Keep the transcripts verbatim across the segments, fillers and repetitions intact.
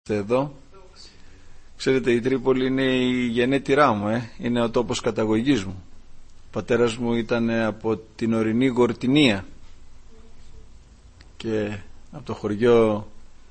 Εδώ. Ξέρετε, η Τρίπολη είναι η γενέτειρά μου, ε? Είναι ο τόπος καταγωγής μου. Ο πατέρας μου ήταν από την ορεινή Γορτινία και από το χωριό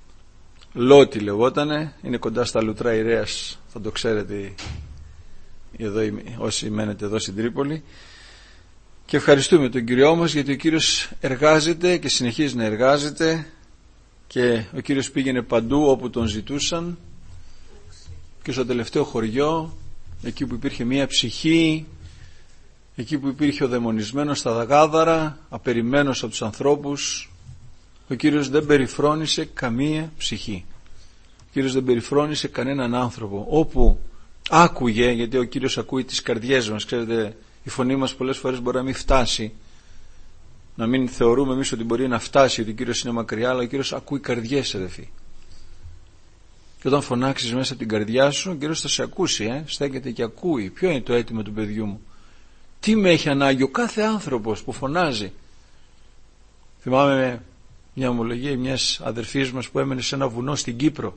Λότη λεγότανε, είναι κοντά στα Λουτρά Ιρέας, θα το ξέρετε εδώ, όσοι μένετε εδώ στην Τρίπολη. Και ευχαριστούμε τον Κύριό μας, γιατί ο Κύριος εργάζεται και συνεχίζει να εργάζεται, και ο Κύριος πήγαινε παντού όπου τον ζητούσαν, και στο τελευταίο χωριό, εκεί που υπήρχε μία ψυχή, εκεί που υπήρχε ο δαιμονισμένος στα δαγάδαρα, απεριμένος από τους ανθρώπους, ο Κύριος δεν περιφρόνησε καμία ψυχή. Ο Κύριος δεν περιφρόνησε κανέναν άνθρωπο. Όπου άκουγε, γιατί ο Κύριος ακούει τις καρδιές μας, ξέρετε, η φωνή μας πολλές φορές μπορεί να μην φτάσει, να μην θεωρούμε εμείς ότι μπορεί να φτάσει, ότι ο Κύριος είναι μακριά, αλλά ο Κύριος ακούει καρδιές, αδελφοί. Και όταν φωνάξεις μέσα από την καρδιά σου, ο Κύριος θα σε ακούσει, ε? Στέκεται και ακούει. Ποιο είναι το αίτημα του παιδιού μου? Τι με έχει ανάγκη ο κάθε άνθρωπος που φωνάζει? Θυμάμαι μια ομολογία μιας αδερφής μας που έμενε σε ένα βουνό στην Κύπρο.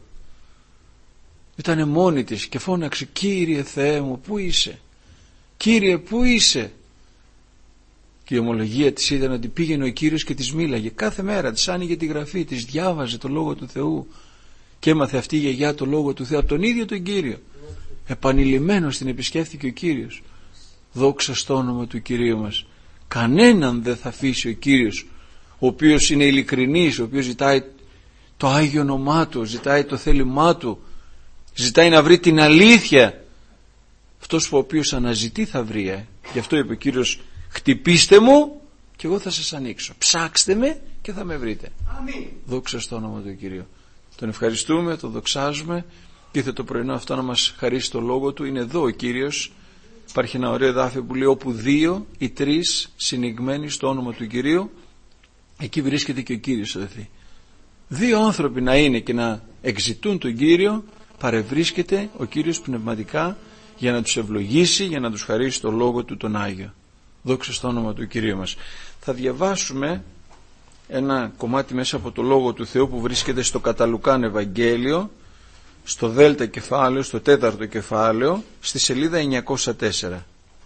Ήτανε μόνη της και φώναξε, Κύριε Θεέ μου, πού είσαι? Κύριε, πού είσαι? Και η ομολογία της ήταν ότι πήγαινε ο Κύριος και της μίλαγε κάθε μέρα, της άνοιγε τη γραφή, της διάβαζε το Λόγο του Θεού, και έμαθε αυτή η γιαγιά το Λόγο του Θεού από τον ίδιο τον Κύριο. Επανειλημμένος την επισκέφθηκε ο Κύριος. Δόξα στο όνομα του Κυρίου μας. Κανέναν δεν θα αφήσει ο Κύριος, ο οποίος είναι ειλικρινής, ο οποίος ζητάει το Άγιο όνομά Του, ζητάει το θέλημά Του, ζητάει να βρει την αλήθεια. Αυτός ο οποίος αναζητεί θα βρει, ε. Γι' αυτό είπε ο Κύριος, χτυπήστε μου και εγώ θα σας ανοίξω, ψάξτε με και θα με βρείτε. Αμήν. Δόξα στο όνομα του Κυρίου. Τον ευχαριστούμε, τον δοξάζουμε, και ήρθε το πρωινό αυτό να μας χαρίσει το Λόγο Του. Είναι εδώ ο Κύριος. Υπάρχει ένα ωραίο εδάφιο που λέει, όπου δύο ή τρεις συνηγμένοι στο όνομα του Κυρίου, εκεί βρίσκεται και ο Κύριος, αδελφοί. Δύο άνθρωποι να είναι και να εξητούν τον Κύριο, παρευρίσκεται ο Κύριος πνευματικά για να τους ευλογήσει, για να τους χαρίσει το Λόγο Του τον Άγιο. Δόξα στο όνομα του Κυρίου μας. Θα διαβάσουμε ένα κομμάτι μέσα από το Λόγο του Θεού που βρίσκεται στο κατά Λουκάν Ευαγγέλιο, στο δέλτα κεφάλαιο, στο τέταρτο κεφάλαιο, στη σελίδα εννιακόσια τέσσερα.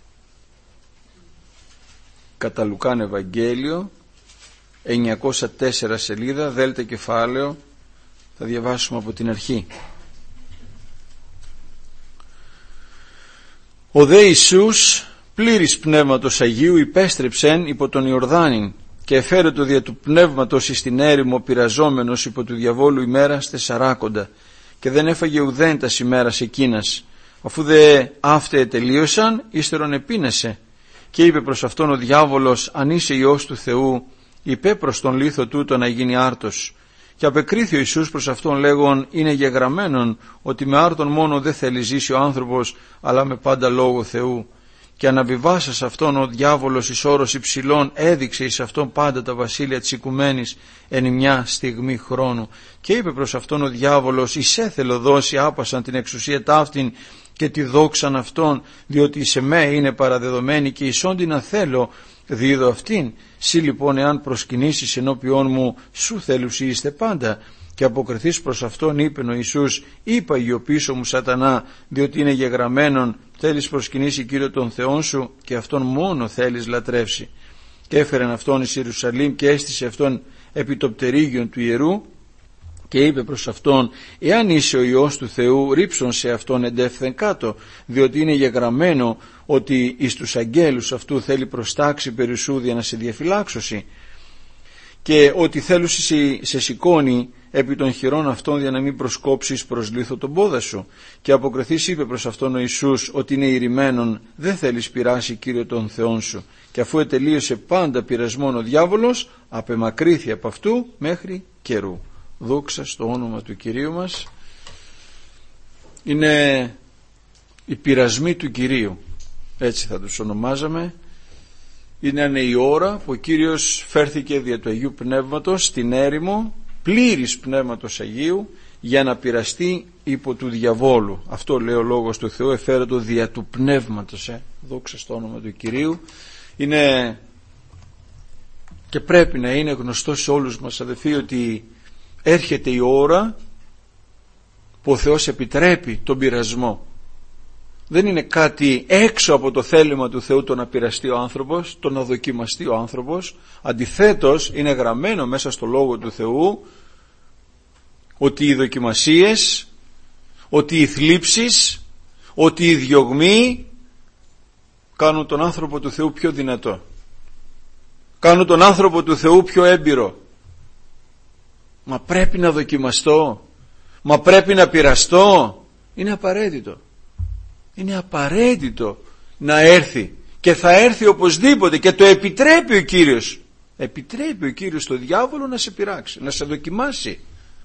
Κατά Λουκάν Ευαγγέλιο, εννιακόσια τέσσερα σελίδα, δέλτα κεφάλαιο, θα διαβάσουμε από την αρχή. Ο δε Ιησούς, πλήρης πνεύματος Αγίου, υπέστρεψεν υπό τον Ιορδάνην, και εφέρετο δια του πνεύματος εις την έρημο πειραζόμενος υπό του διαβόλου ημέρας τεσσαράκοντα, και δεν έφαγε ουδέν τας ημέρας εκείνας. Αφού δε αύτε τελείωσαν, ύστερον επίνεσε, και είπε προς αυτόν ο διάβολος, αν είσαι Υιός του Θεού, είπε προς τον λίθο τούτο να γίνει άρτος. Και απεκρίθη ο Ιησούς προς αυτόν λέγον, είναι γεγραμμένον ότι με άρτον μόνο δεν θέλει ζήσει ο άνθρωπος, αλλά με πάντα λόγο Θεού. Και αναβιβάσας αυτόν ο διάβολος εις όρος υψηλών έδειξε εις αυτόν πάντα τα βασίλεια της οικουμένης εν μια στιγμή χρόνου. Και είπε προς αυτόν ο διάβολος, εισέ θέλω δώσει άπασαν την εξουσία ταύτην και τη δόξαν αυτόν, διότι σε με είναι παραδεδομένη, και εισόν την θέλω δίδω αυτήν. Συ λοιπόν εάν προσκυνήσεις ενώπιόν μου, σου θέλουσι είστε πάντα. Και αποκριθείς προς αυτόν είπεν ο Ιησούς, είπα γιοπίσω μου σατανά, διότι είναι γεγραμμένον, θέλεις προσκυνήσει Κύριο τον Θεόν σου, και αυτόν μόνο θέλεις λατρεύσει. Και έφερεν αυτόν εις Ιερουσαλήμ και έστησε αυτόν επί το πτερίγιον του ιερού, και είπε προς αυτόν, εάν είσαι ο Υιός του Θεού, ρίψον σε αυτόν εντεύθεν κάτω, διότι είναι γεγραμμένο ότι εις τους αγγέλους αυτού θέλει προστάξει περισσούδια να σε διαφυλάξωση, και ότι θέλουσι σε σηκώνει επί των χειρών αυτών για να μην προσκόψεις προς λίθο τον πόδα σου. Και αποκριθείς είπε προς αυτόν ο Ιησούς, ότι είναι ηρημένον, δεν θέλεις πειράσει Κύριο τον Θεόν σου. Και αφού ετελείωσε πάντα πειρασμόν ο διάβολος, απεμακρύθη από αυτού μέχρι καιρού. Δόξα στο όνομα του Κυρίου μας. Είναι οι πειρασμοί του Κυρίου, έτσι θα τους ονομάζαμε. Είναι η ώρα που ο Κύριος φέρθηκε δια του Αγίου Πνεύματος στην έρημο, πλήρης Πνεύματος Αγίου, για να πειραστεί υπό του διαβόλου. Αυτό λέει ο Λόγος του Θεού, εφέρετο δια του Πνεύματος. Ε. Δόξα στο όνομα του Κυρίου. Είναι και πρέπει να είναι γνωστό σε όλους μας, αδελφοί, ότι έρχεται η ώρα, η ώρα που ο Κύριος φέρθηκε δια του Αγίου Πνεύματος στην έρημο, πλήρης Πνεύματος Αγίου, για να πειραστεί υπό του διαβόλου. Αυτό λέει ο Λόγος του Θεού, εφέρετο δια του Πνεύματος. Ε. Δόξα στο όνομα του Κυρίου. Είναι και πρέπει να είναι γνωστό σε όλους μας, αδελφοί, ότι έρχεται η ώρα που ο Θεός επιτρέπει τον πειρασμό. Δεν είναι κάτι έξω από το θέλημα του Θεού το να πειραστεί ο άνθρωπος, το να δοκιμαστεί ο άνθρωπος. Αντιθέτως, είναι γραμμένο μέσα στο Λόγο του Θεού ότι οι δοκιμασίες, ότι οι θλίψεις, ότι οι διωγμοί κάνουν τον άνθρωπο του Θεού πιο δυνατό, κάνουν τον άνθρωπο του Θεού πιο έμπειρο. Μα πρέπει να δοκιμαστώ, μα πρέπει να πειραστώ. Είναι απαραίτητο. Είναι απαραίτητο να έρθει, και θα έρθει οπωσδήποτε, και το επιτρέπει ο Κύριος. Επιτρέπει ο Κύριος στο διάβολο να σε πειράξει, να σε δοκιμάσει,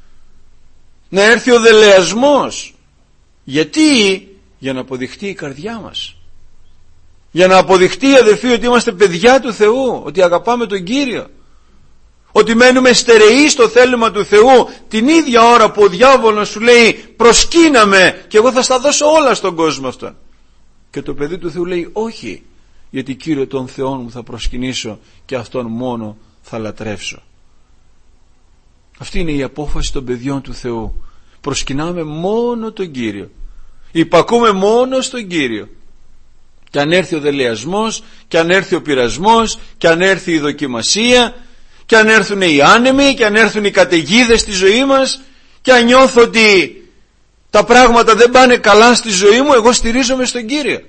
να έρθει ο δελεασμός. Γιατί? Για να αποδειχτεί η καρδιά μας, για να αποδειχτεί, αδελφοί, ότι είμαστε παιδιά του Θεού, ότι αγαπάμε τον Κύριο, ότι μένουμε στερεοί στο θέλημα του Θεού την ίδια ώρα που ο διάβολος σου λέει προσκύναμε και εγώ θα στα δώσω όλα στον κόσμο αυτόν. Και το παιδί του Θεού λέει όχι, γιατί Κύριο τον Θεόν μου θα προσκυνήσω και αυτόν μόνο θα λατρεύσω. Αυτή είναι η απόφαση των παιδιών του Θεού. Προσκυνάμε μόνο τον Κύριο, υπακούμε μόνο στον Κύριο. Και αν έρθει ο δελεασμός, και αν έρθει ο πειρασμός, και αν έρθει η δοκιμασία, και αν έρθουν οι άνεμοι, και αν έρθουν οι καταιγίδες στη ζωή μας, και αν νιώθω ότι τα πράγματα δεν πάνε καλά στη ζωή μου, εγώ στηρίζομαι στον Κύριο.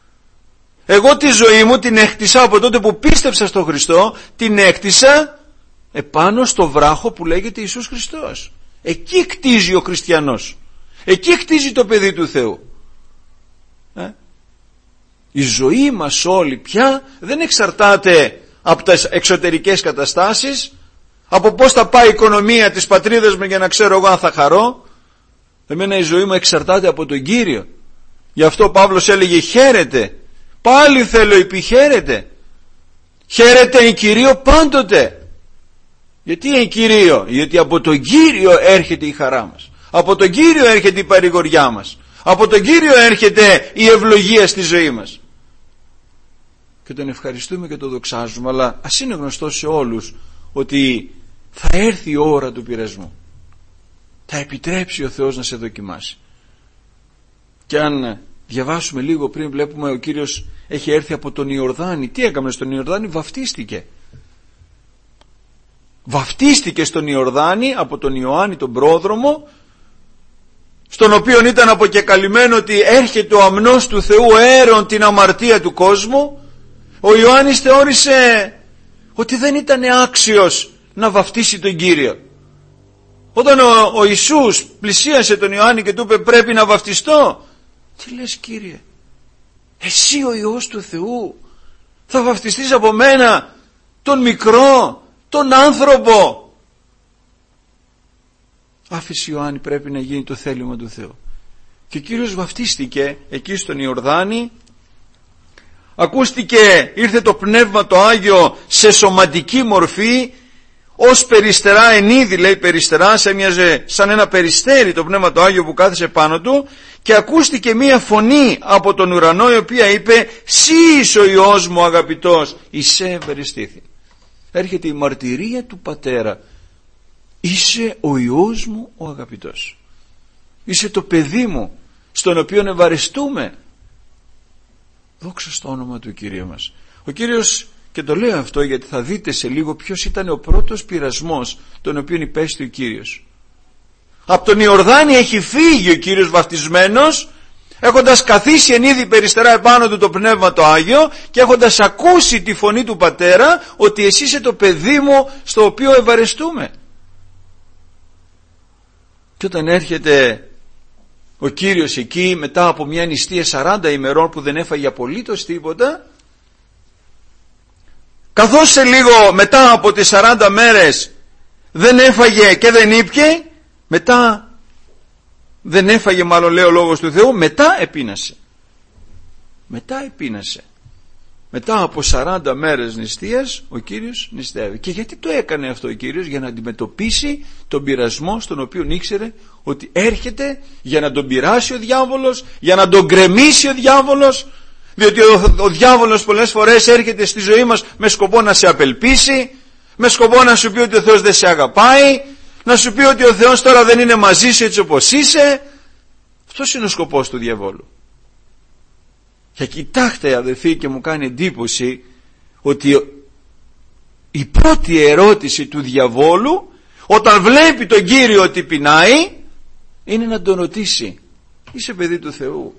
Εγώ τη ζωή μου την έκτισα από τότε που πίστεψα στον Χριστό, την έκτισα επάνω στο βράχο που λέγεται Ιησούς Χριστός. Εκεί κτίζει ο χριστιανός, εκεί κτίζει το παιδί του Θεού. Ε? Η ζωή μας όλη πια δεν εξαρτάται από τις εξωτερικές καταστάσεις, από πώς θα πάει η οικονομία της πατρίδας μου για να ξέρω εγώ αν θα χαρώ. Εμένα η ζωή μου εξαρτάται από τον Κύριο. Γι' αυτό ο Παύλος έλεγε χαίρετε, πάλι θέλω επιχαίρετε, χαίρετε εν Κυρίω πάντοτε. Γιατί εν Κυρίω? Γιατί από τον Κύριο έρχεται η χαρά μας, από τον Κύριο έρχεται η παρηγοριά μας, από τον Κύριο έρχεται η ευλογία στη ζωή μας. Και τον ευχαριστούμε και τον δοξάζουμε, αλλά ας είναι γνωστό σε όλους ότι θα έρθει η ώρα του πειρασμού. Θα επιτρέψει ο Θεός να σε δοκιμάσει. Και αν διαβάσουμε λίγο πριν, βλέπουμε ο Κύριος έχει έρθει από τον Ιορδάνη. Τι έκαμε στον Ιορδάνη? Βαφτίστηκε. Βαφτίστηκε στον Ιορδάνη από τον Ιωάννη τον πρόδρομο, στον οποίο ήταν αποκεκαλυμμένο ότι έρχεται ο αμνός του Θεού αέρον την αμαρτία του κόσμου. Ο Ιωάννης θεώρησε ότι δεν ήταν άξιος να βαφτίσει τον Κύριο. Όταν ο, ο Ιησούς πλησίασε τον Ιωάννη και του είπε πρέπει να βαφτιστώ, τι λες Κύριε, εσύ ο Υιός του Θεού θα βαφτιστείς από μένα, τον μικρό, τον άνθρωπο? Άφησε Ιωάννη, πρέπει να γίνει το θέλημα του Θεού. Και ο Κύριος βαφτίστηκε εκεί στον Ιορδάνη. Ακούστηκε, ήρθε το Πνεύμα το Άγιο σε σωματική μορφή, ως περιστερά ενίδη, λέει περιστερά, σε μοιάζε σαν ένα περιστέρι το Πνεύμα το Άγιο που κάθισε πάνω του, και ακούστηκε μία φωνή από τον ουρανό η οποία είπε «Συ είσαι ο Υιός μου αγαπητός, εισέ ευαριστήθη». Έρχεται η μαρτυρία του Πατέρα, είσαι ο Υιός μου ο αγαπητός, είσαι το παιδί μου στον οποίο ευαριστούμε. Δόξα στο όνομα του Κυρίου μας. Ο Κύριος, και το λέω αυτό γιατί θα δείτε σε λίγο ποιος ήταν ο πρώτος πειρασμός τον οποίο υπέστη ο Κύριος. Από τον Ιορδάνη έχει φύγει ο Κύριος βαφτισμένος, έχοντας καθίσει εν είδη περιστερά επάνω του το Πνεύμα το Άγιο και έχοντας ακούσει τη φωνή του Πατέρα ότι εσύ είσαι το παιδί μου στο οποίο ευαρεστούμε. Και όταν έρχεται ο Κύριος εκεί μετά από μια νηστεία σαράντα ημερών που δεν έφαγε απολύτως τίποτα, καθώς σε λίγο μετά από τις σαράντα μέρες δεν έφαγε και δεν ήπιε, μετά δεν έφαγε, μάλλον λέει ο Λόγος του Θεού, μετά επείνασε. Μετά επείνασε. Μετά από σαράντα μέρες νηστείας ο Κύριος νηστεύει. Και γιατί το έκανε αυτό ο Κύριος? Για να αντιμετωπίσει τον πειρασμό στον οποίο ήξερε ότι έρχεται, για να τον πειράσει ο διάβολος, για να τον γκρεμίσει ο διάβολος. Διότι ο, ο διάβολος πολλές φορές έρχεται στη ζωή μας με σκοπό να σε απελπίσει, με σκοπό να σου πει ότι ο Θεός δεν σε αγαπάει, να σου πει ότι ο Θεός τώρα δεν είναι μαζί σου έτσι όπως είσαι. Αυτός είναι ο σκοπός του διαβόλου. Και κοιτάξτε αδελφοί, και μου κάνει εντύπωση ότι η πρώτη ερώτηση του διαβόλου όταν βλέπει τον Κύριο ότι πεινάει είναι να τον ρωτήσει, είσαι παιδί του Θεού?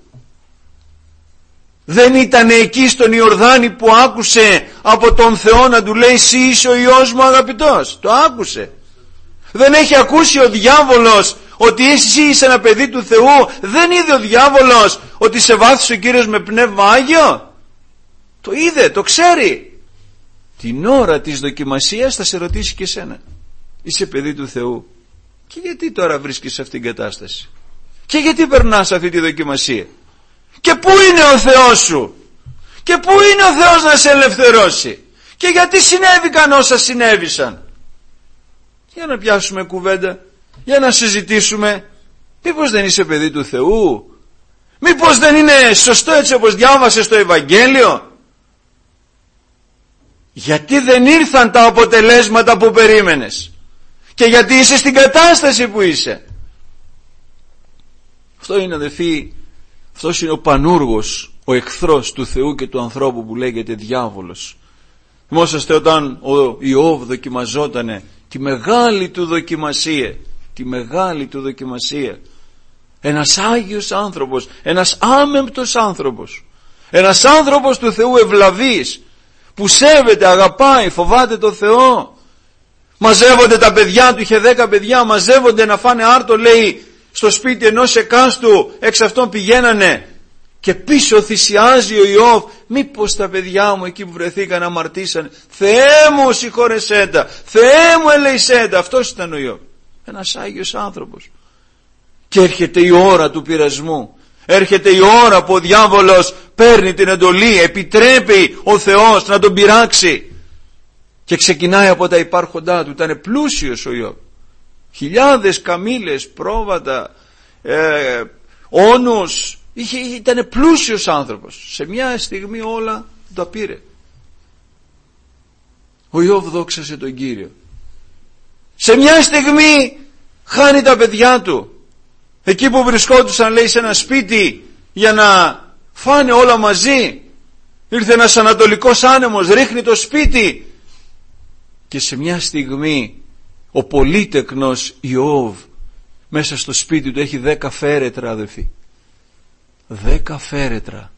Δεν ήταν εκεί στον Ιορδάνη που άκουσε από τον Θεό να του λέει εσύ είσαι ο Υιός μου αγαπητός? Το άκουσε. Δεν έχει ακούσει ο διάβολος ότι εσύ είσαι ένα παιδί του Θεού? Δεν είδε ο διάβολος ότι σε βάθησε ο Κύριος με πνεύμα Άγιο? Το είδε, το ξέρει. Την ώρα της δοκιμασίας θα σε ρωτήσει και εσένα, είσαι παιδί του Θεού? Και γιατί τώρα βρίσκεσαι σε αυτήν την κατάσταση? Και γιατί περνάς αυτή τη δοκιμασία? Και πού είναι ο Θεός σου? Και πού είναι ο Θεός να σε ελευθερώσει? Και γιατί συνέβηκαν όσα συνέβησαν? Για να πιάσουμε κουβέντα, για να συζητήσουμε. Μήπως δεν είσαι παιδί του Θεού? Μήπως δεν είναι σωστό έτσι όπως διάβασες το Ευαγγέλιο? Γιατί δεν ήρθαν τα αποτελέσματα που περίμενες? Και γιατί είσαι στην κατάσταση που είσαι? Αυτό είναι αδελφοί, αυτός είναι ο πανούργος, ο εχθρός του Θεού και του ανθρώπου που λέγεται διάβολος. Θυμόσαστε όταν ο Ιώβ δοκιμαζότανε τη μεγάλη του δοκιμασία, τη μεγάλη του δοκιμασία. Ένας Άγιος άνθρωπος, ένας άμεμπτος άνθρωπος, ένας άνθρωπος του Θεού ευλαβής, που σέβεται, αγαπάει, φοβάται το Θεό. Μαζεύονται τα παιδιά του, είχε δέκα παιδιά, μαζεύονται να φάνε άρτο, λέει, στο σπίτι ενός εκάστου, εξ αυτών πηγαίνανε. Και πίσω θυσιάζει ο Ιώβ, μήπως τα παιδιά μου εκεί που βρεθήκαν αμαρτήσανε? Θεέ μου συγχώρεσέ τα, Θεέ μου ελεησέ τα. Αυτός ήταν ο Ιώβ, ένας Άγιος άνθρωπος. Και έρχεται η ώρα του πειρασμού, έρχεται η ώρα που ο διάβολος παίρνει την εντολή, επιτρέπει ο Θεός να τον πειράξει και ξεκινάει από τα υπάρχοντά του. Ήταν πλούσιος ο Ιώβ, χιλιάδες καμήλες, πρόβατα, ε, όνους, είχε, ήταν πλούσιος άνθρωπος. Σε μια στιγμή όλα τα πήρε. Ο Ιώβ δόξασε τον Κύριο. Σε μια στιγμή χάνει τα παιδιά του. Εκεί που βρισκόντουσαν, λέει, σε ένα σπίτι για να φάνε όλα μαζί, ήρθε ένας ανατολικός άνεμος, ρίχνει το σπίτι και σε μια στιγμή ο πολύτεκνος Ιώβ μέσα στο σπίτι του έχει δέκα φέρετρα, αδελφοί, δέκα φέρετρα,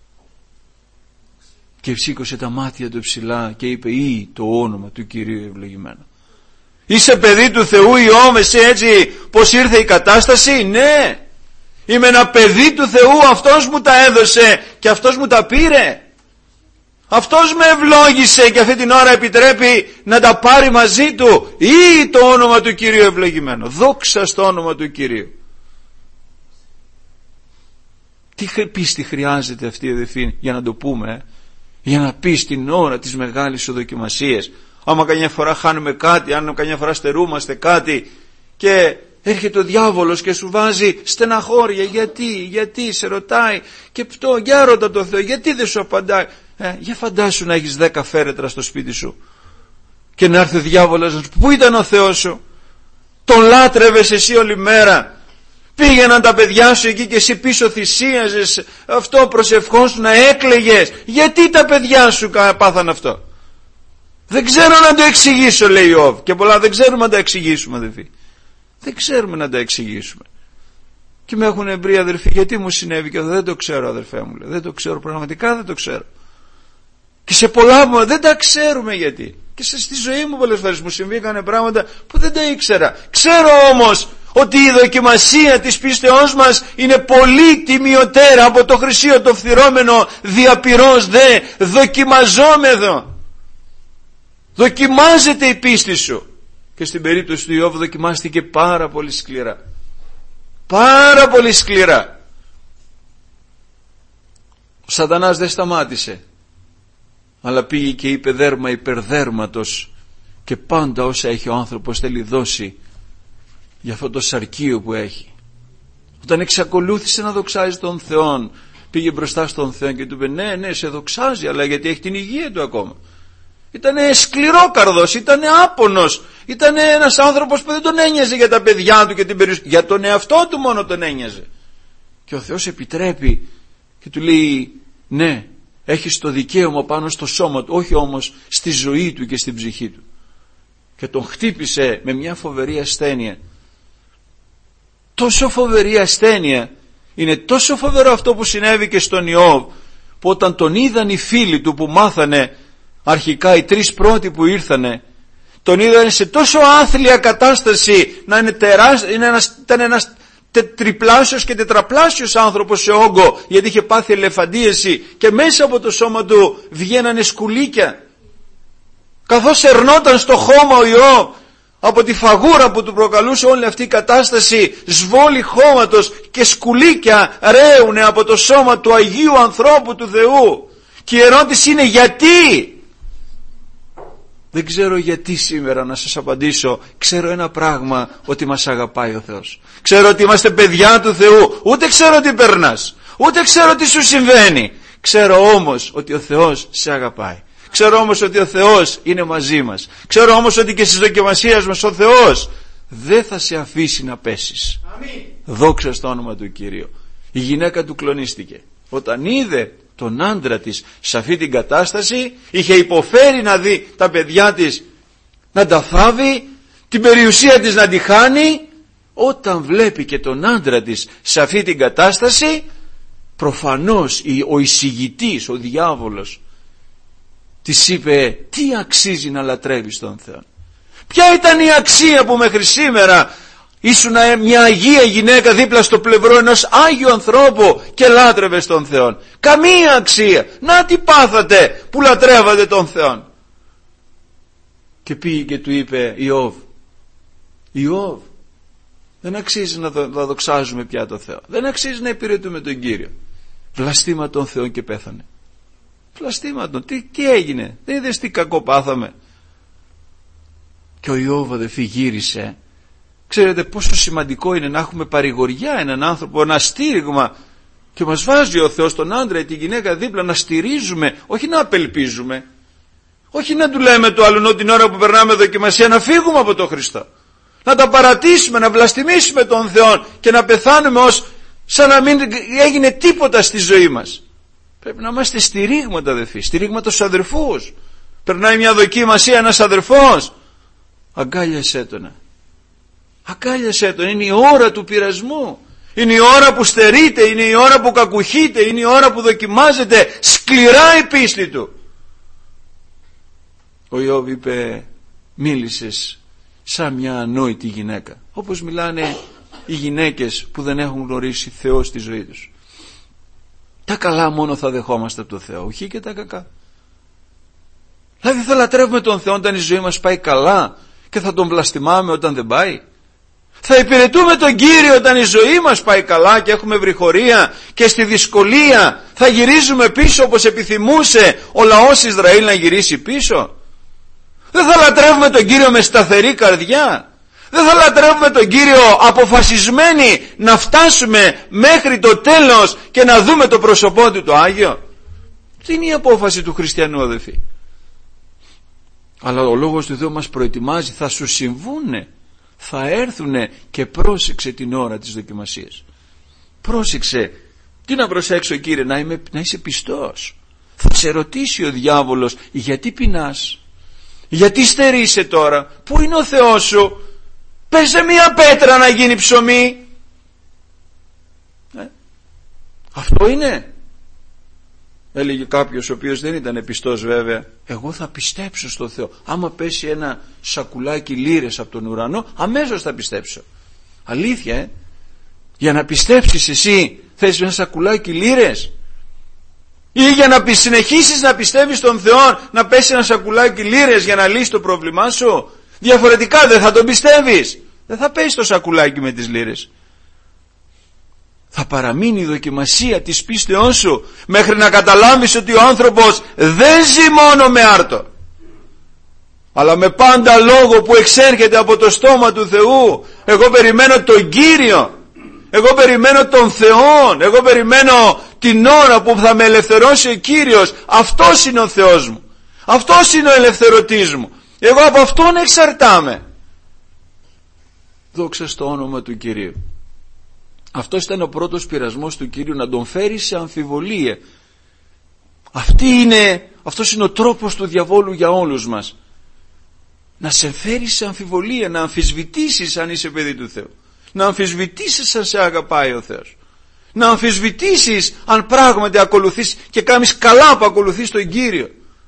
και σήκωσε τα μάτια του ψηλά και είπε, ή το όνομα του Κυρίου ευλογημένο. Είσαι παιδί του Θεού Ιώβ, εσύ έτσι πως ήρθε η κατάσταση? Ναι, είμαι ένα παιδί του Θεού, αυτός μου τα έδωσε και αυτός μου τα πήρε. Αυτός με ευλόγησε και αυτή την ώρα επιτρέπει να τα πάρει μαζί του. Ή το όνομα του Κυρίου ευλογημένο. Δόξα στο όνομα του Κυρίου. Τι πίστη χρειάζεται αυτή η αδελφή για να το πούμε, ε? Για να πεις την ώρα της μεγάλης σου δοκιμασίας. Άμα καμιά φορά χάνουμε κάτι, αν καμιά φορά στερούμαστε κάτι και έρχεται ο διάβολος και σου βάζει στεναχώρια, γιατί, γιατί, σε ρωτάει και αυτό, για ρώτα το Θεό, γιατί δεν σου απαντάει? Ε, για φαντάσου να έχεις δέκα φέρετρα στο σπίτι σου και να έρθει ο διάβολος να σου πει, πού ήταν ο Θεός σου? Τον λάτρευες εσύ όλη μέρα, πήγαιναν τα παιδιά σου εκεί και εσύ πίσω θυσίαζες αυτό, προσευχόσουν, να έκλαιγες. Γιατί τα παιδιά σου πάθαν αυτό? Δεν ξέρω να το εξηγήσω, λέει ο Ιώβ, και πολλά δεν ξέρουμε να τα εξηγήσουμε, αδελφοί. Δεν ξέρουμε να τα εξηγήσουμε. Και με έχουν βρει, αδελφοί, γιατί μου συνέβη και δεν το ξέρω, αδελφέ μου, λέει. Δεν το ξέρω, πραγματικά δεν το ξέρω. Και σε πολλά που δεν τα ξέρουμε γιατί. Και στη ζωή μου πολλές φορές μου συμβήκανε πράγματα που δεν τα ήξερα. Ξέρω όμως ότι η δοκιμασία της πίστεώς μας είναι πολύ τιμιωτέρα από το χρυσίο το φθυρώμενο διαπυρός δε δοκιμαζόμεθο. Δοκιμάζεται η πίστη σου. Και στην περίπτωση του Ιώβ δοκιμάστηκε πάρα πολύ σκληρά. Πάρα πολύ σκληρά. Ο σατανάς δεν σταμάτησε, αλλά πήγε και είπε δέρμα υπερδέρματος, και πάντα όσα έχει ο άνθρωπος θέλει δώσει για αυτό το σαρκείο που έχει. Όταν εξακολούθησε να δοξάζει τον Θεό, πήγε μπροστά στον Θεό και του είπε, ναι ναι σε δοξάζει, αλλά γιατί έχει την υγεία του ακόμα. Ήτανε σκληρόκαρδος, ήτανε άπονος, ήτανε ένας άνθρωπος που δεν τον ένοιαζε για τα παιδιά του και την περιουσία, για τον εαυτό του μόνο τον ένοιαζε. Και ο Θεός επιτρέπει και του λέει ναι, έχεις το δικαίωμα πάνω στο σώμα του, όχι όμως στη ζωή του και στην ψυχή του. Και τον χτύπησε με μια φοβερή ασθένεια. Τόσο φοβερή ασθένεια, είναι τόσο φοβερό αυτό που συνέβη και στον Ιώβ, που όταν τον είδαν οι φίλοι του που μάθανε αρχικά, οι τρεις πρώτοι που ήρθανε, τον είδαν σε τόσο άθλια κατάσταση, να είναι τεράστιο, είναι ένας, ήταν ένας τριπλάσιος και τετραπλάσιος άνθρωπος σε όγκο, γιατί είχε πάθει ελεφαντίαση και μέσα από το σώμα του βγαίνανε σκουλίκια. Καθώς ερνόταν στο χώμα ο Ιώβ από τη φαγούρα που του προκαλούσε όλη αυτή η κατάσταση, σβόλη χώματος και σκουλίκια ρέουνε από το σώμα του Αγίου ανθρώπου του Θεού. Και η ερώτηση είναι γιατί? Δεν ξέρω γιατί σήμερα να σας απαντήσω. Ξέρω ένα πράγμα, ότι μας αγαπάει ο Θεός. Ξέρω ότι είμαστε παιδιά του Θεού. Ούτε ξέρω τι περνάς, ούτε ξέρω τι σου συμβαίνει. Ξέρω όμως ότι ο Θεός σε αγαπάει. Ξέρω όμως ότι ο Θεός είναι μαζί μας. Ξέρω όμως ότι και στις δοκιμασίες μας ο Θεός δεν θα σε αφήσει να πέσεις. Αμήν. Δόξα στο όνομα του Κυρίου. Η γυναίκα του κλονίστηκε. Όταν είδε τον άντρα της σε αυτή την κατάσταση, είχε υποφέρει να δει τα παιδιά της να τα θάβει, την περιουσία της να τη χάνει. Όταν βλέπει και τον άντρα της σε αυτή την κατάσταση, προφανώς ο εισηγητής, ο διάβολος, της είπε τι αξίζει να λατρεύεις τον Θεό. Ποια ήταν η αξία που μέχρι σήμερα ήσουν μια αγία γυναίκα δίπλα στο πλευρό ενός Άγιου ανθρώπου και λάτρευες τον Θεό? Καμία αξία. Να τι πάθατε που λατρεύατε τον Θεό? Και πήγε και του είπε Ιώβ, Ιώβ, δεν αξίζει να, δο, να δοξάζουμε πια τον Θεό. Δεν αξίζει να υπηρετούμε τον Κύριο. Βλαστήμα τον Θεό και πέθανε. Βλαστήμα τον. Τι, τι έγινε? Δεν είδες τι κακό πάθαμε? Και ο Ιώβ, αδελφοί, γύρισε. Ξέρετε πόσο σημαντικό είναι να έχουμε παρηγοριά, έναν άνθρωπο, ένα στήριγμα, και μας βάζει ο Θεός τον άντρα ή τη γυναίκα δίπλα να στηρίζουμε, όχι να απελπίζουμε, όχι να του λέμε το άλλον την ώρα που περνάμε δοκιμασία να φύγουμε από τον Χριστό, να τα παρατήσουμε, να βλαστημίσουμε τον Θεό και να πεθάνουμε ως σαν να μην έγινε τίποτα στη ζωή μας. Πρέπει να είμαστε στηρίγματα, αδελφοί, στηρίγματα στους αδερφούς. Περνάει μια δοκιμασία ένας αδερφός, αγκάλιασέ τον. Αγκάλιασέ τον. Είναι η ώρα του πειρασμού. Είναι η ώρα που στερείται, είναι η ώρα που κακουχείται, είναι η ώρα που δοκιμάζεται σκληρά η πίστη του. Ο Ιώβ είπε, μίλησες σαν μια ανόητη γυναίκα, όπως μιλάνε οι γυναίκες που δεν έχουν γνωρίσει Θεό στη ζωή τους. Τα καλά μόνο θα δεχόμαστε από τον Θεό, όχι και τα κακά. Δηλαδή θα λατρεύουμε τον Θεό όταν η ζωή μας πάει καλά και θα τον βλαστημάμε όταν δεν πάει? Θα υπηρετούμε τον Κύριο όταν η ζωή μας πάει καλά και έχουμε βρυχωρία, και στη δυσκολία θα γυρίζουμε πίσω όπως επιθυμούσε ο λαός Ισραήλ να γυρίσει πίσω? Δεν θα λατρεύουμε τον Κύριο με σταθερή καρδιά? Δεν θα λατρεύουμε τον Κύριο αποφασισμένοι να φτάσουμε μέχρι το τέλος και να δούμε το πρόσωπό του το Άγιο? Τι είναι η απόφαση του χριστιανού, αδελφοί? Αλλά ο Λόγος του Θεού μας προετοιμάζει, θα σου συμβούνε, θα έρθουνε, και πρόσεξε την ώρα της δοκιμασίας. Πρόσεξε. Τι να προσέξω, Κύριε? Να, είμαι, να είσαι πιστός. Θα σε ρωτήσει ο διάβολος, γιατί πεινάς, γιατί στερείσαι τώρα, πού είναι ο Θεός σου, πέσε μία πέτρα να γίνει ψωμί. ε, Αυτό είναι. Έλεγε κάποιος ο οποίος δεν ήταν πιστός βέβαια, εγώ θα πιστέψω στο Θεό. Άμα πέσει ένα σακουλάκι λίρες από τον ουρανό, αμέσως θα πιστέψω. Αλήθεια, ε? Για να πιστέψεις εσύ θες ένα σακουλάκι λίρες? Ή για να συνεχίσεις να πιστεύεις τον Θεό να πέσει ένα σακουλάκι λίρες για να λύσει το πρόβλημά σου? Διαφορετικά δεν θα τον πιστεύεις. Δεν θα πέσει το σακουλάκι με τις λίρες. Θα παραμείνει η δοκιμασία της πίστεώς σου μέχρι να καταλάβεις ότι ο άνθρωπος δεν ζει μόνο με άρτο, αλλά με πάντα λόγο που εξέρχεται από το στόμα του Θεού. Εγώ περιμένω τον Κύριο, εγώ περιμένω τον Θεό, εγώ περιμένω την ώρα που θα με ελευθερώσει ο Κύριος. Αυτός είναι ο Θεός μου, αυτός είναι ο ελευθερωτής μου, εγώ από Αυτόν εξαρτάμαι. Δόξα στο όνομα του Κυρίου. αυτός ήταν ο πρώτος πειρασμός του Κυρίου, να τον φέρει σε αμφιβολία. Αυτή είναι, αυτός είναι ο τρόπος του διαβόλου για όλους μας. Να σε φέρει σε αμφιβολία, να αμφισβητήσεις αν είσαι παιδί του Θεού. Να αμφισβητήσεις αν σε αγαπάει ο Θεός. Να αμφισβητήσεις αν πράγματι ακολουθείς και κάνεις καλά που ακολουθείς τον Κύριο.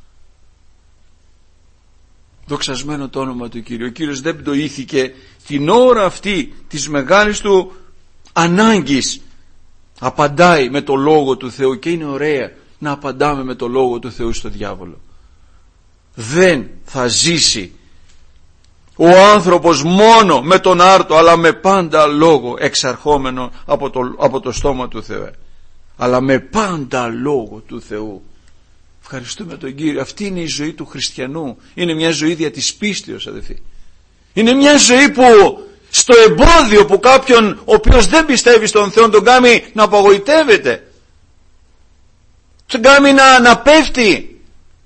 Δοξασμένο το όνομα του Κύριου. Ο Κύριος δεν πτωήθηκε την ώρα αυτή της μεγάλης του ανάγκης. Απαντάει με το Λόγο του Θεού, και είναι ωραία να απαντάμε με το Λόγο του Θεού στο διάβολο. Δεν θα ζήσει ο άνθρωπος μόνο με τον άρτο, αλλά με πάντα λόγο εξαρχόμενο από το, από το στόμα του Θεού. Αλλά με πάντα λόγο του Θεού. Ευχαριστούμε τον Κύριο. Αυτή είναι η ζωή του χριστιανού. Είναι μια ζωή δια της πίστεως, αδελφοί. Είναι μια ζωή που στο εμπόδιο που κάποιον ο οποίος δεν πιστεύει στον Θεό τον κάνει να απογοητεύεται, τον κάνει να, να πέφτει.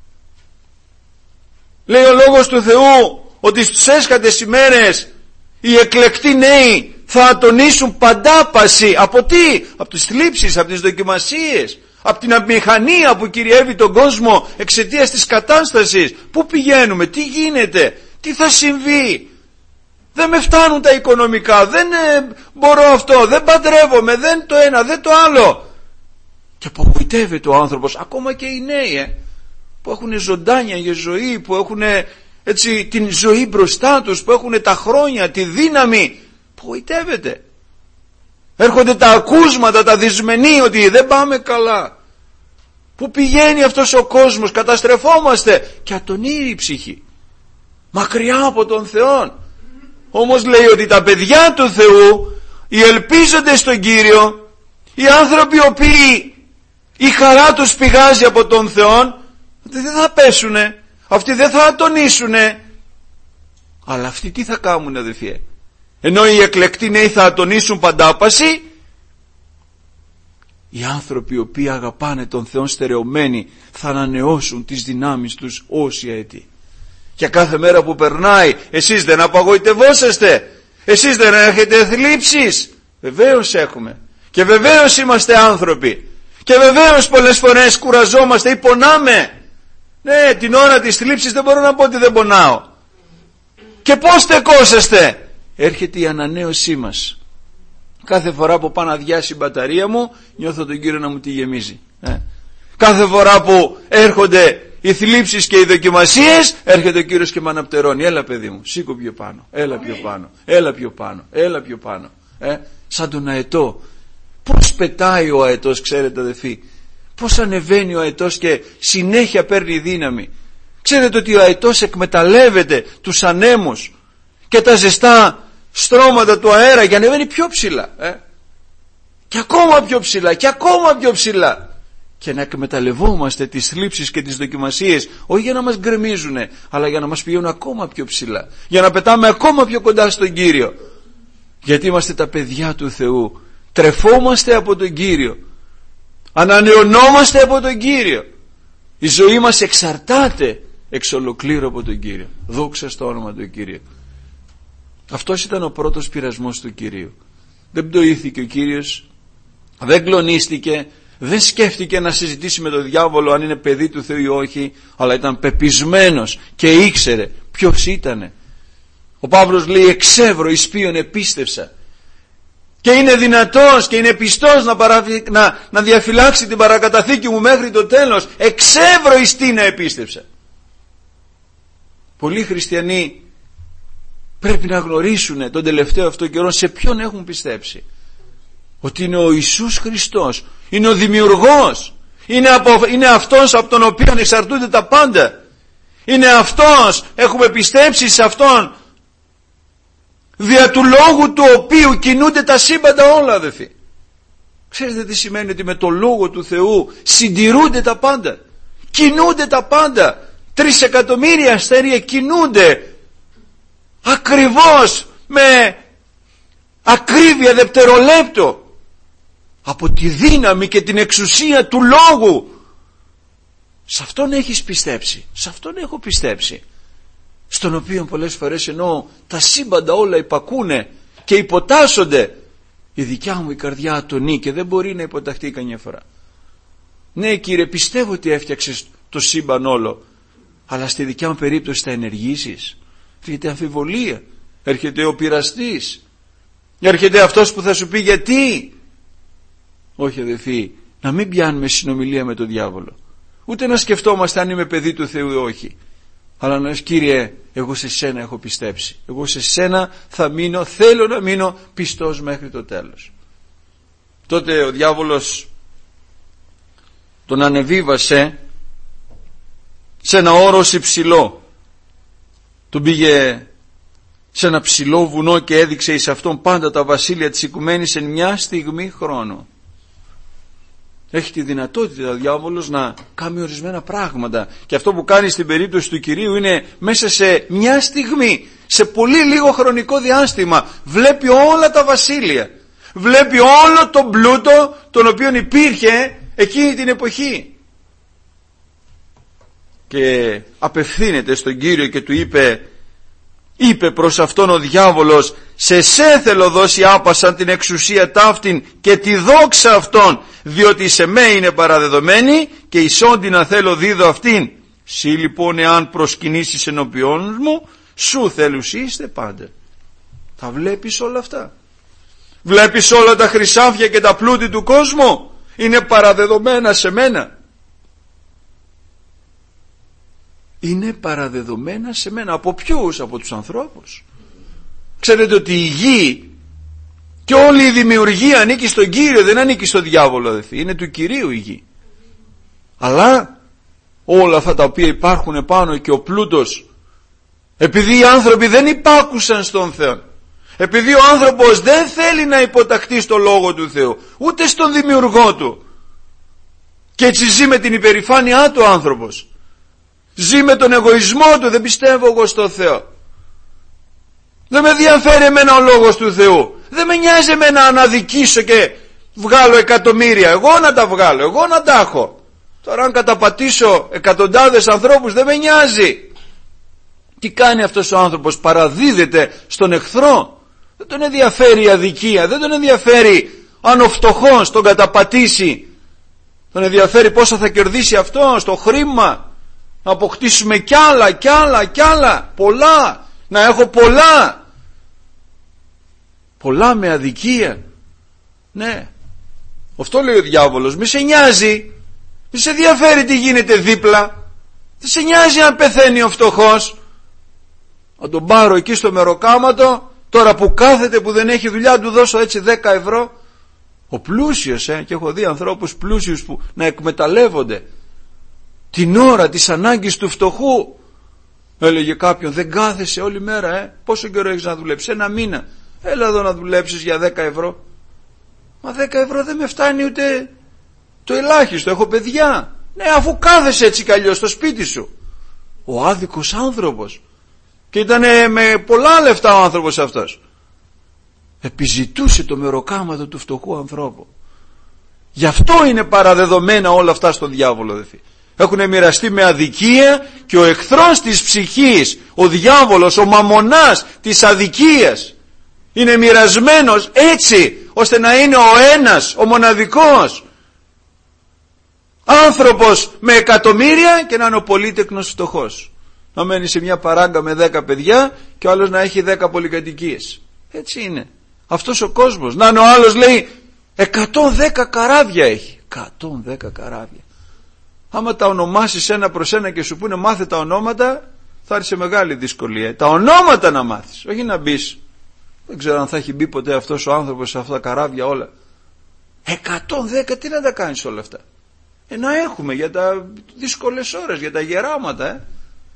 Λέει ο Λόγος του Θεού ότι στις έσχατες ημέρες οι εκλεκτοί νέοι θα ατονίσουν παντάπαση. Από τι? Από τις θλίψεις, από τις δοκιμασίες, από την αμηχανία που κυριεύει τον κόσμο εξαιτίας της κατάστασης. Πού πηγαίνουμε, τι γίνεται, τι θα συμβεί, δεν με φτάνουν τα οικονομικά, δεν ε, μπορώ αυτό, δεν παντρεύομαι, δεν το ένα, δεν το άλλο. Και απογοητεύεται ο άνθρωπος, ακόμα και οι νέοι ε, που έχουν ζωντάνια για ζωή, που έχουν έτσι την ζωή μπροστά τους, που έχουν τα χρόνια, τη δύναμη. Απογοητεύεται. Έρχονται τα ακούσματα, τα δυσμενή, ότι δεν πάμε καλά. Πού πηγαίνει αυτός ο κόσμος, καταστρεφόμαστε. Και ατονίζει η ψυχή, μακριά από τον Θεό. Όμως λέει ότι τα παιδιά του Θεού, οι ελπίζοντες στον Κύριο, οι άνθρωποι οι οποίοι η χαρά τους πηγάζει από τον Θεό, ότι δεν θα πέσουνε, αυτοί δεν θα ατονίσουνε. Αλλά αυτοί τι θα κάνουν, αδελφοί? Ενώ οι εκλεκτοί νέοι θα ατονίσουν παντάπαση, οι άνθρωποι οι οποίοι αγαπάνε τον Θεό στερεωμένοι θα ανανεώσουν τις δυνάμεις τους όσια έτη. Και κάθε μέρα που περνάει, εσείς δεν απογοητευόσαστε, εσείς δεν έχετε θλίψεις? Βεβαίως έχουμε, και βεβαίως είμαστε άνθρωποι, και βεβαίως πολλές φορές κουραζόμαστε ή πονάμε. Ναι, την ώρα της θλίψης δεν μπορώ να πω ότι δεν πονάω. Και πώς στεκόσαστε? Έρχεται η ανανέωσή μας. Κάθε φορά που πάω να αδειάσει η μπαταρία μου, νιώθω τον Κύριο να μου τη γεμίζει. Ε. Κάθε φορά που έρχονται οι θλίψεις και οι δοκιμασίες, έρχεται ο Κύριος και με αναπτερώνει. Έλα παιδί μου, σήκω πιο πάνω, έλα πιο πάνω, έλα πιο πάνω, έλα πιο πάνω. Ε. Σαν τον αετό. Πώς πετάει ο αετός, ξέρετε αδελφοί? Πώς ανεβαίνει ο αετός και συνέχεια παίρνει δύναμη. Ξέρετε ότι ο αετός εκμεταλλεύεται τους ανέμους και τα ζεστά στρώματα του αέρα για να ανεβαίνει πιο ψηλά. Ε? Και ακόμα πιο ψηλά και ακόμα πιο ψηλά. Και να εκμεταλλευόμαστε τις θλίψεις και τις δοκιμασίες, όχι για να μας γκρεμίζουνε, αλλά για να μας πηγαίνουν ακόμα πιο ψηλά. Για να πετάμε ακόμα πιο κοντά στον Κύριο. Γιατί είμαστε τα παιδιά του Θεού. Τρεφόμαστε από τον Κύριο. Ανανεωνόμαστε από τον Κύριο. Η ζωή μας εξαρτάται εξ ολοκλήρου από τον Κύριο. Δόξα στο όνομα του Κύριου. Αυτός ήταν ο πρώτος πειρασμός του Κυρίου. Δεν πτωήθηκε ο Κύριος, δεν κλονίστηκε, δεν σκέφτηκε να συζητήσει με τον διάβολο αν είναι παιδί του Θεού ή όχι, αλλά ήταν πεπισμένος και ήξερε ποιος ήτανε. Ο Παύλος λέει, εξεύρω εις ποιον επίστευσα. Και είναι δυνατός και είναι πιστός να, παραφυ... να... να διαφυλάξει την παρακαταθήκη μου μέχρι το τέλος. Εξεύρω εις τι να επίστευσα. Πολλοί χριστιανοί πρέπει να γνωρίσουν τον τελευταίο αυτό καιρό σε ποιον έχουν πιστέψει. Ότι είναι ο Ιησούς Χριστός, είναι ο Δημιουργός, είναι, από... είναι αυτός από τον οποίο εξαρτούνται τα πάντα. Είναι αυτός, έχουμε πιστέψει σε αυτόν, δια του λόγου του οποίου κινούνται τα σύμπαντα όλα, αδελφοί. Ξέρετε τι σημαίνει? Ότι με το λόγο του Θεού συντηρούνται τα πάντα, κινούνται τα πάντα. Τρεις εκατομμύρια αστέρια κινούνται ακριβώς με ακρίβεια δευτερολέπτο από τη δύναμη και την εξουσία του λόγου. Σε αυτόν έχεις πιστέψει, σε αυτόν έχω πιστέψει, στον οποίο πολλές φορές ενώ τα σύμπαντα όλα υπακούνε και υποτάσσονται Η δικιά μου η καρδιά ατονεί και δεν μπορεί να υποταχθεί καμιά φορά. Ναι Κύριε, πιστεύω ότι έφτιαξες το σύμπαν όλο, αλλά στη δικιά μου περίπτωση θα ενεργήσεις? Έρχεται αμφιβολία, έρχεται ο πειραστής, έρχεται αυτός που θα σου πει γιατί. Όχι αδελφοί, να μην πιάνουμε συνομιλία με τον διάβολο, ούτε να σκεφτόμαστε αν είμαι παιδί του Θεού ή όχι, αλλά να λες Κύριε, εγώ σε σένα έχω πιστέψει, εγώ σε σένα θα μείνω, θέλω να μείνω πιστός μέχρι το τέλος. Τότε ο διάβολος τον ανεβίβασε σε ένα όρος υψηλό, τον πήγε σε ένα ψηλό βουνό και έδειξε εις αυτόν πάντα τα βασίλεια της οικουμένης εν μια στιγμή χρόνο. Έχει τη δυνατότητα ο διάβολος να κάνει ορισμένα πράγματα, και αυτό που κάνει στην περίπτωση του Κυρίου είναι μέσα σε μια στιγμή, σε πολύ λίγο χρονικό διάστημα, βλέπει όλα τα βασίλεια, βλέπει όλο τον πλούτο τον οποίο υπήρχε εκείνη την εποχή, και απευθύνεται στον Κύριο και του είπε είπε προς αυτόν ο διάβολος, σε σε θέλω δώσει άπασαν την εξουσία ταύτην και τη δόξα αυτών, διότι σε με είναι παραδεδομένη και ισόν την θέλω δίδω αυτήν. Συ λοιπόν εάν προσκυνήσεις ενώπιόν μου, σου θέλουσίστε πάντα. Θα βλέπεις όλα αυτά, βλέπεις όλα τα χρυσάφια και τα πλούτη του κόσμου, είναι παραδεδομένα σε μένα. Είναι παραδεδομένα σε μένα. Από ποιους? Από τους ανθρώπους. Ξέρετε ότι η γη και όλη η δημιουργία ανήκει στον Κύριο, δεν ανήκει στον διάβολο αδελφοί. Είναι του Κυρίου η γη. Αλλά όλα αυτά τα οποία υπάρχουν επάνω και ο πλούτος, επειδή οι άνθρωποι δεν υπάκουσαν στον Θεό, επειδή ο άνθρωπος δεν θέλει να υποταχθεί στο Λόγο του Θεού, ούτε στον δημιουργό του, και έτσι ζει με την υπερηφάνειά του ο άνθρωπος, ζει με τον εγωισμό του, δεν πιστεύω εγώ στο Θεό, δεν με ενδιαφέρει εμένα ο Λόγος του Θεού, δεν με νοιάζει εμένα να αναδικήσω και βγάλω εκατομμύρια, εγώ να τα βγάλω, εγώ να τα έχω. Τώρα αν καταπατήσω εκατοντάδες ανθρώπους δεν με νοιάζει. Τι κάνει αυτός ο άνθρωπος? Παραδίδεται στον εχθρό. Δεν τον ενδιαφέρει η αδικία, δεν τον ενδιαφέρει αν ο φτωχός τον καταπατήσει, τον ενδιαφέρει πόσα θα κερδίσει αυτό στο χρήμα, να αποκτήσουμε κι άλλα κι άλλα κι άλλα, πολλά, να έχω πολλά, πολλά με αδικία. Ναι, αυτό λέει ο διάβολος. Μη σε νοιάζει, μη σε ενδιαφέρει τι γίνεται δίπλα, δεν σε νοιάζει αν πεθαίνει ο φτωχός, να τον πάρω εκεί στο μεροκάματο, τώρα που κάθεται που δεν έχει δουλειά, του δώσω έτσι δέκα ευρώ. Ο πλούσιος, ε, και έχω δει ανθρώπους πλούσιους που να εκμεταλλεύονται την ώρα της ανάγκης του φτωχού. Έλεγε κάποιον, δεν κάθεσαι όλη μέρα, ε, πόσο καιρό έχεις να δουλέψεις? Ένα μήνα. Έλα εδώ να δουλέψεις για δέκα ευρώ. Μα δέκα ευρώ δεν με φτάνει ούτε το ελάχιστο, έχω παιδιά. Ναι, αφού κάθεσαι έτσι κι αλλιώς στο σπίτι σου. Ο άδικος άνθρωπος, και ήταν με πολλά λεφτά ο άνθρωπος αυτός, επιζητούσε το μεροκάματο του φτωχού ανθρώπου. Γι' αυτό είναι παραδεδομένα όλα αυτά στον διάβολο, αδελφοί. Έχουν μοιραστεί με αδικία, και ο εχθρός της ψυχής, ο διάβολος, ο μαμωνάς της αδικίας, είναι μοιρασμένος έτσι ώστε να είναι ο ένας, ο μοναδικός άνθρωπος με εκατομμύρια και να είναι ο πολύτεκνος φτωχός. Να μένει σε μια παράγκα με δέκα παιδιά και ο άλλος να έχει δέκα πολυκατοικίες. Έτσι είναι αυτός ο κόσμος. Να είναι ο άλλος, λέει, εκατόν δέκα καράβια έχει. εκατόν δέκα καράβια. Άμα τα ονομάσεις ένα προς ένα και σου πούνε μάθε τα ονόματα, θα έρθει σε μεγάλη δυσκολία. Τα ονόματα να μάθεις, όχι να μπεις. Δεν ξέρω αν θα έχει μπει ποτέ αυτός ο άνθρωπος σε αυτά τα καράβια όλα. εκατόν δέκα, τι να τα κάνεις όλα αυτά? Ε, να έχουμε για τα δύσκολες ώρες, για τα γεράματα, ε.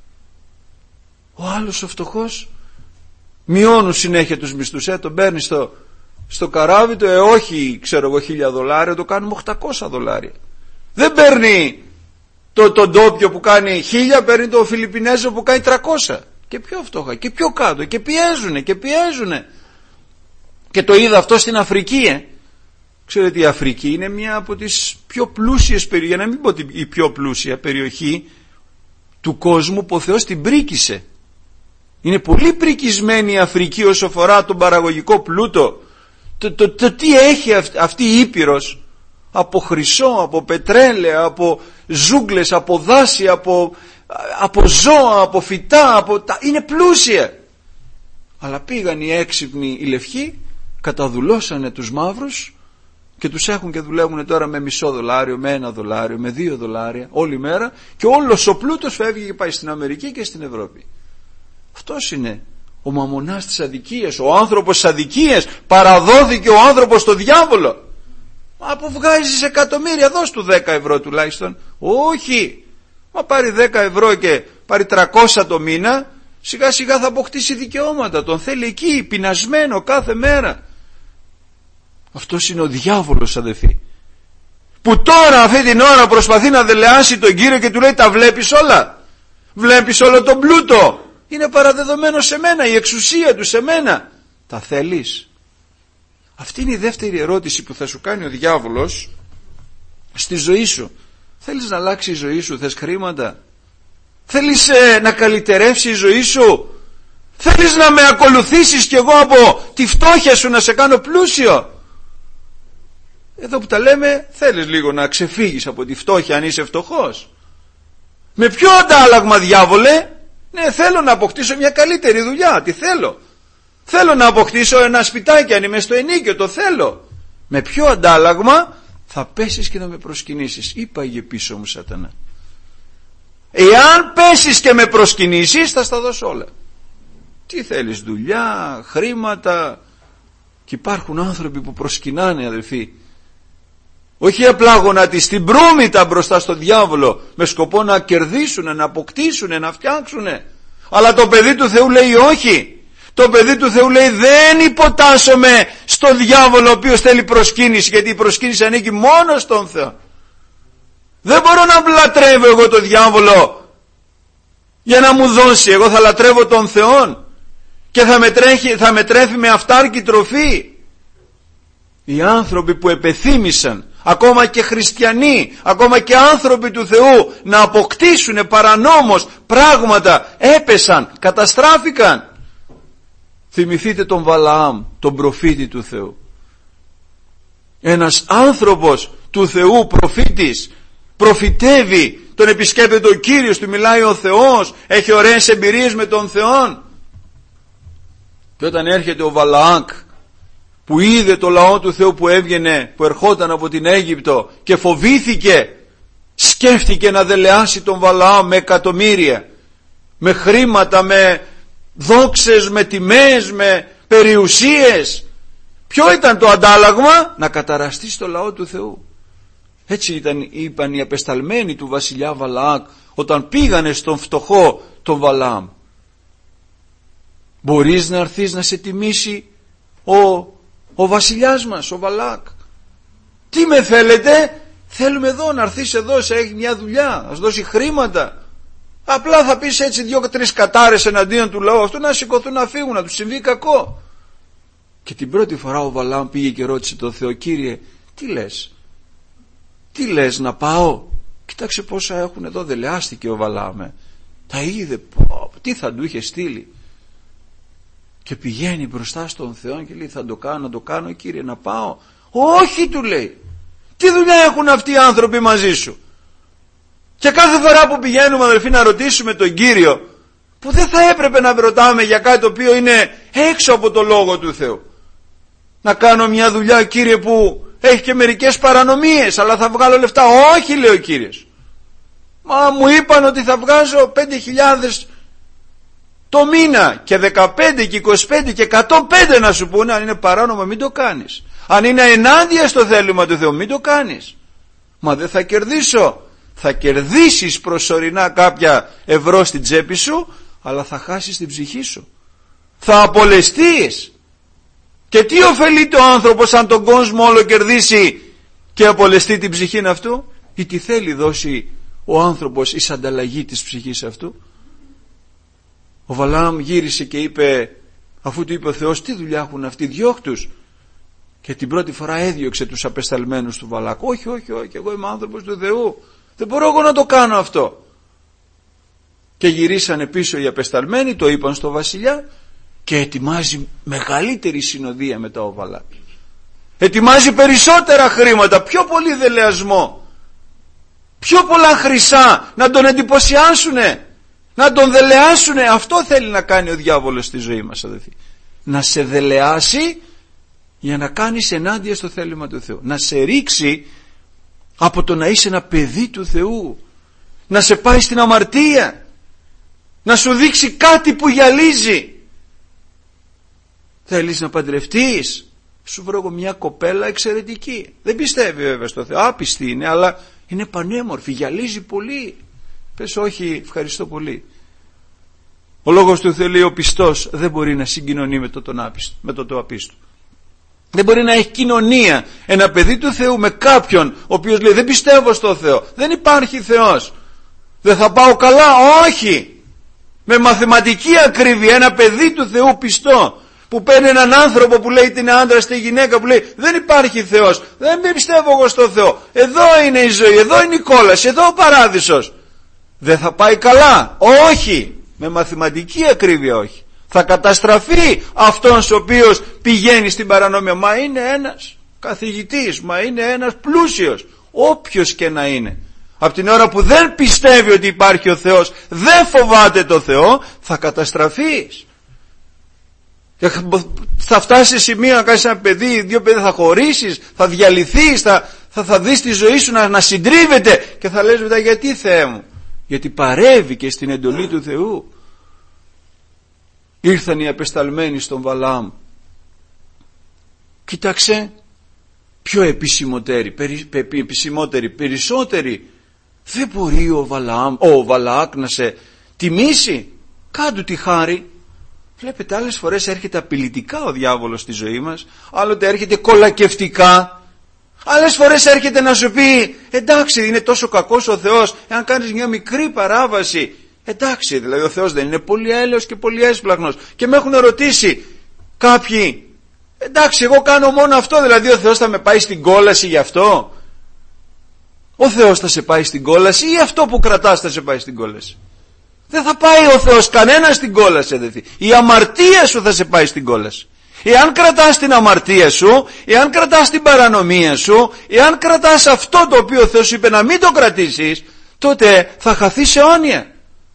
Ο άλλος ο φτωχός μειώνουν συνέχεια τους μισθούς, ε, τον παίρνει στο, στο καράβι του, ε, όχι ξέρω εγώ χίλια δολάρια, το κάνουμε οκτακόσια δολάρια. Δεν παίρνει το, τον ντόπιο που κάνει χίλια, παίρνει το Φιλιππινέζο που κάνει τριακόσια. Και πιο φτωχά και πιο κάτω, και πιέζουνε και πιέζουνε. Και το είδα αυτό στην Αφρική, ε. Ξέρετε, η Αφρική είναι μια από τις πιο πλούσιες περιοχές, για να μην πω η πιο πλούσια περιοχή του κόσμου που ο Θεός την πρίκησε. Είναι πολύ πρικισμένη η Αφρική όσο αφορά τον παραγωγικό πλούτο, το, το, το τι έχει αυ, αυτή η Ήπειρος από χρυσό, από πετρέλαια, από ζούγκλες, από δάση, από, από ζώα, από φυτά, από τα, είναι πλούσια. Αλλά πήγαν οι έξυπνοι οι λευκοί, καταδουλώσανε τους μαύρους και τους έχουν και δουλεύουν τώρα με μισό δολάριο, με ένα δολάριο, με δύο δολάρια όλη μέρα, και όλος ο πλούτος φεύγει και πάει στην Αμερική και στην Ευρώπη. Αυτός είναι ο μαμωνάς της αδικίας, ο άνθρωπος της αδικίας. Παραδόθηκε ο άνθρωπος στο διάβολο. Μα που βγάζεις εκατομμύρια, δώσ' του δέκα ευρώ τουλάχιστον. Όχι, μα πάρει δέκα ευρώ και πάρει τριακόσια το μήνα, σιγά σιγά θα αποκτήσει δικαιώματα. Τον θέλει εκεί πεινασμένο κάθε μέρα. Αυτός είναι ο διάβολος, αδελφοί, που τώρα αυτή την ώρα προσπαθεί να δελεάσει τον Κύριο και του λέει: τα βλέπεις όλα, βλέπεις όλο τον πλούτο, είναι παραδεδομένο σε μένα, η εξουσία του σε μένα, τα θέλεις? Αυτή είναι η δεύτερη ερώτηση που θα σου κάνει ο διάβολος στη ζωή σου. Θέλεις να αλλάξει η ζωή σου? Θες χρήματα? Θέλεις ε, να καλυτερεύσει η ζωή σου? Θέλεις να με ακολουθήσεις κι εγώ από τη φτώχεια σου να σε κάνω πλούσιο? Εδώ που τα λέμε, θέλεις λίγο να ξεφύγεις από τη φτώχεια αν είσαι φτωχός? Με ποιο αντάλλαγμα, διάβολε? Ναι, θέλω να αποκτήσω μια καλύτερη δουλειά. Τι θέλω? Θέλω να αποκτήσω ένα σπιτάκι αν είμαι στο ενίκιο. Το θέλω. Με ποιο αντάλλαγμα? Θα πέσεις και να με προσκυνήσεις. Είπαγε πίσω μου, Σατανά. Εάν πέσεις και με προσκυνήσεις, θα στα δώσω όλα. Τι θέλεις? Δουλειά, χρήματα. Και υπάρχουν άνθρωποι που προσκυνάνε, αδελφοί, όχι απλά γονατί, στην προύμητα μπροστά στο διάβολο, με σκοπό να κερδίσουν, να αποκτήσουν, να φτιάξουν. Αλλά το παιδί του Θεού λέει όχι. Το παιδί του Θεού λέει: δεν υποτάσσομαι στο διάβολο ο οποίος θέλει προσκύνηση, γιατί η προσκύνηση ανήκει μόνο στον Θεό. Δεν μπορώ να λατρεύω εγώ το διάβολο για να μου δώσει. Εγώ θα λατρεύω τον Θεό και θα με, τρέχει, θα με τρέφει με αυτάρκη τροφή. Οι άνθρωποι που επεθύμησαν, ακόμα και χριστιανοί, ακόμα και άνθρωποι του Θεού, να αποκτήσουν παρανόμως πράγματα, έπεσαν, καταστράφηκαν. Θυμηθείτε τον Βαλαάμ, τον προφήτη του Θεού. Ένας άνθρωπος του Θεού, προφήτης, προφητεύει, τον επισκέπτεται ο Κύριος, του μιλάει ο Θεός, έχει ωραίες εμπειρίες με τον Θεό. Και όταν έρχεται ο Βαλαάκ, που είδε το λαό του Θεού που έβγαινε, που ερχόταν από την Αίγυπτο και φοβήθηκε, σκέφτηκε να δελεάσει τον Βαλαάμ με εκατομμύρια, με χρήματα, με δόξες, με τιμές, με περιουσίες. Ποιο ήταν το αντάλλαγμα? Να καταραστεί στο λαό του Θεού. Έτσι ήταν, είπαν οι απεσταλμένοι του βασιλιά Βαλαάκ όταν πήγανε στον φτωχό τον Βαλαάμ. Μπορείς να έρθεις να σε τιμήσει ο, ο βασιλιάς μας, ο Βαλαάκ? Τι με θέλετε? Θέλουμε εδώ να έρθεις εδώ, σε έχει μια δουλειά, να σου δώσει χρήματα. Απλά θα πεις έτσι δύο-τρεις κατάρες εναντίον του λαού αυτού, να σηκωθούν να φύγουν, να τους συμβεί κακό. Και την πρώτη φορά ο Βαλαάμ πήγε και ρώτησε τον Θεό: Κύριε, τι λες? Τι λες, να πάω? Κοίταξε πόσα έχουν εδώ. Δελεάστηκε ο Βαλαάμ. Τα είδε, πω, τι θα του είχε στείλει. Και πηγαίνει μπροστά στον Θεό και λέει: θα το κάνω, να το κάνω, Κύριε, να πάω? Όχι, του λέει. Τι δουλειά έχουν αυτοί οι άνθρωποι μαζί σου? Και κάθε φορά που πηγαίνουμε, αδελφοί, να ρωτήσουμε τον Κύριο, που δεν θα έπρεπε να ρωτάμε για κάτι το οποίο είναι έξω από το Λόγο του Θεού. Να κάνω μια δουλειά, Κύριε, που έχει και μερικές παρανομίες, αλλά θα βγάλω λεφτά. Όχι, λέει ο Κύριος. Μα μου είπαν ότι θα βγάζω πέντε χιλιάδες το μήνα, και δεκαπέντε και είκοσι πέντε και εκατόν πέντε να σου πούνε. Αν είναι παράνομο, μην το κάνεις. Αν είναι ενάντια στο θέλημα του Θεού, μην το κάνεις. Μα δεν θα κερδίσω. Θα κερδίσεις προσωρινά κάποια ευρώ στην τσέπη σου, αλλά θα χάσεις την ψυχή σου. Θα απολεστείς. Και τι ωφελείται ο άνθρωπος αν τον κόσμο όλο κερδίσει και απολεστεί την ψυχή αυτού? Ή τι θέλει δώσει ο άνθρωπος εις ανταλλαγή της ψυχής αυτού? Ο Βαλαάμ γύρισε και είπε, αφού του είπε ο Θεός: τι δουλειά έχουν αυτοί, διώκτους. Και την πρώτη φορά έδιωξε τους απεσταλμένους του Βαλάκ. Όχι, όχι, όχι, εγώ είμαι άνθρωπος του Θεού, δεν μπορώ εγώ να το κάνω αυτό. Και γυρίσανε πίσω οι απεσταλμένοι, το είπαν στο βασιλιά, και ετοιμάζει μεγαλύτερη συνοδεία μετά ο Βαλάκ. ετοιμάζει περισσότερα χρήματα, πιο πολύ δελεασμό, πιο πολλά χρυσά, να τον εντυπωσιάσουνε, να τον δελεάσουνε. Αυτό θέλει να κάνει ο διάβολος στη ζωή μας, αδελφοί. Να σε δελεάσει για να κάνεις ενάντια στο θέλημα του Θεού, να σε ρίξει από το να είσαι ένα παιδί του Θεού, να σε πάει στην αμαρτία, να σου δείξει κάτι που γυαλίζει. Θέλεις να παντρευτείς, σου βρω εγώ μια κοπέλα εξαιρετική, δεν πιστεύει βέβαια στο Θεό, άπιστη είναι, αλλά είναι πανέμορφη, γυαλίζει πολύ. Πες όχι, ευχαριστώ πολύ. Ο λόγος του Θεού λέει ο πιστός δεν μπορεί να συγκοινωνεί με το, τον άπιστο, με το, το απίστο. Δεν μπορεί να έχει κοινωνία ένα παιδί του Θεού με κάποιον ο οποίος λέει δεν πιστεύω στο Θεό, δεν υπάρχει Θεός, δεν θα πάω καλά. Όχι, με μαθηματική ακρίβεια ένα παιδί του Θεού πιστό που παίρνει έναν άνθρωπο που λέει την άντρα στη γυναίκα, που λέει δεν υπάρχει Θεός, δεν πιστεύω εγώ στο Θεό, εδώ είναι η ζωή, εδώ είναι η κόλαση, εδώ ο παράδεισος, δεν θα πάει καλά. Όχι, με μαθηματική ακρίβεια όχι. Θα καταστραφεί αυτός ο οποίος πηγαίνει στην παρανομία. Μα είναι ένας καθηγητής, μα είναι ένας πλούσιος, όποιος και να είναι. Από την ώρα που δεν πιστεύει ότι υπάρχει ο Θεός, δεν φοβάται το Θεό, θα καταστραφείς. Θα φτάσει σε σημείο να κάνεις ένα παιδί, δύο παιδιά, θα χωρίσεις, θα διαλυθείς, θα, θα, θα δεις τη ζωή σου να, να συντρίβεται και θα λες μετά γιατί Θεέ μου? Γιατί παρεύει και στην εντολή του Θεού. Ήρθαν οι απεσταλμένοι στον Βαλαάμ. Κοίταξε, πιο επισημότεροι, περι, πε, επισημότεροι, περισσότεροι. Δεν μπορεί ο Βαλαάμ, ο Βαλαάκ να σε τιμήσει. Κάντου τη χάρη. Βλέπετε, άλλες φορές έρχεται απειλητικά ο διάβολος στη ζωή μας, άλλοτε έρχεται κολακευτικά, άλλες φορές έρχεται να σου πει εντάξει, είναι τόσο κακός ο Θεός, εάν κάνεις μια μικρή παράβαση, εντάξει, δηλαδή ο Θεός δεν είναι πολύ έλεος και πολύ έσπλαγνος. Και με έχουν ρωτήσει κάποιοι, εντάξει, εγώ κάνω μόνο αυτό, δηλαδή ο Θεός θα με πάει στην κόλαση γι' αυτό? Ο Θεός θα σε πάει στην κόλαση ή αυτό που κρατάς θα σε πάει στην κόλαση? Δεν θα πάει ο Θεός κανένα στην κόλαση, αδελφοί. Η αμαρτία σου θα σε πάει στην κόλαση. Εάν κρατάς την αμαρτία σου, εάν κρατάς την παρανομία σου, εάν κρατάς αυτό το οποίο ο Θεός είπε να μην το κρατήσεις, τότε θα χαθείς αιώνια.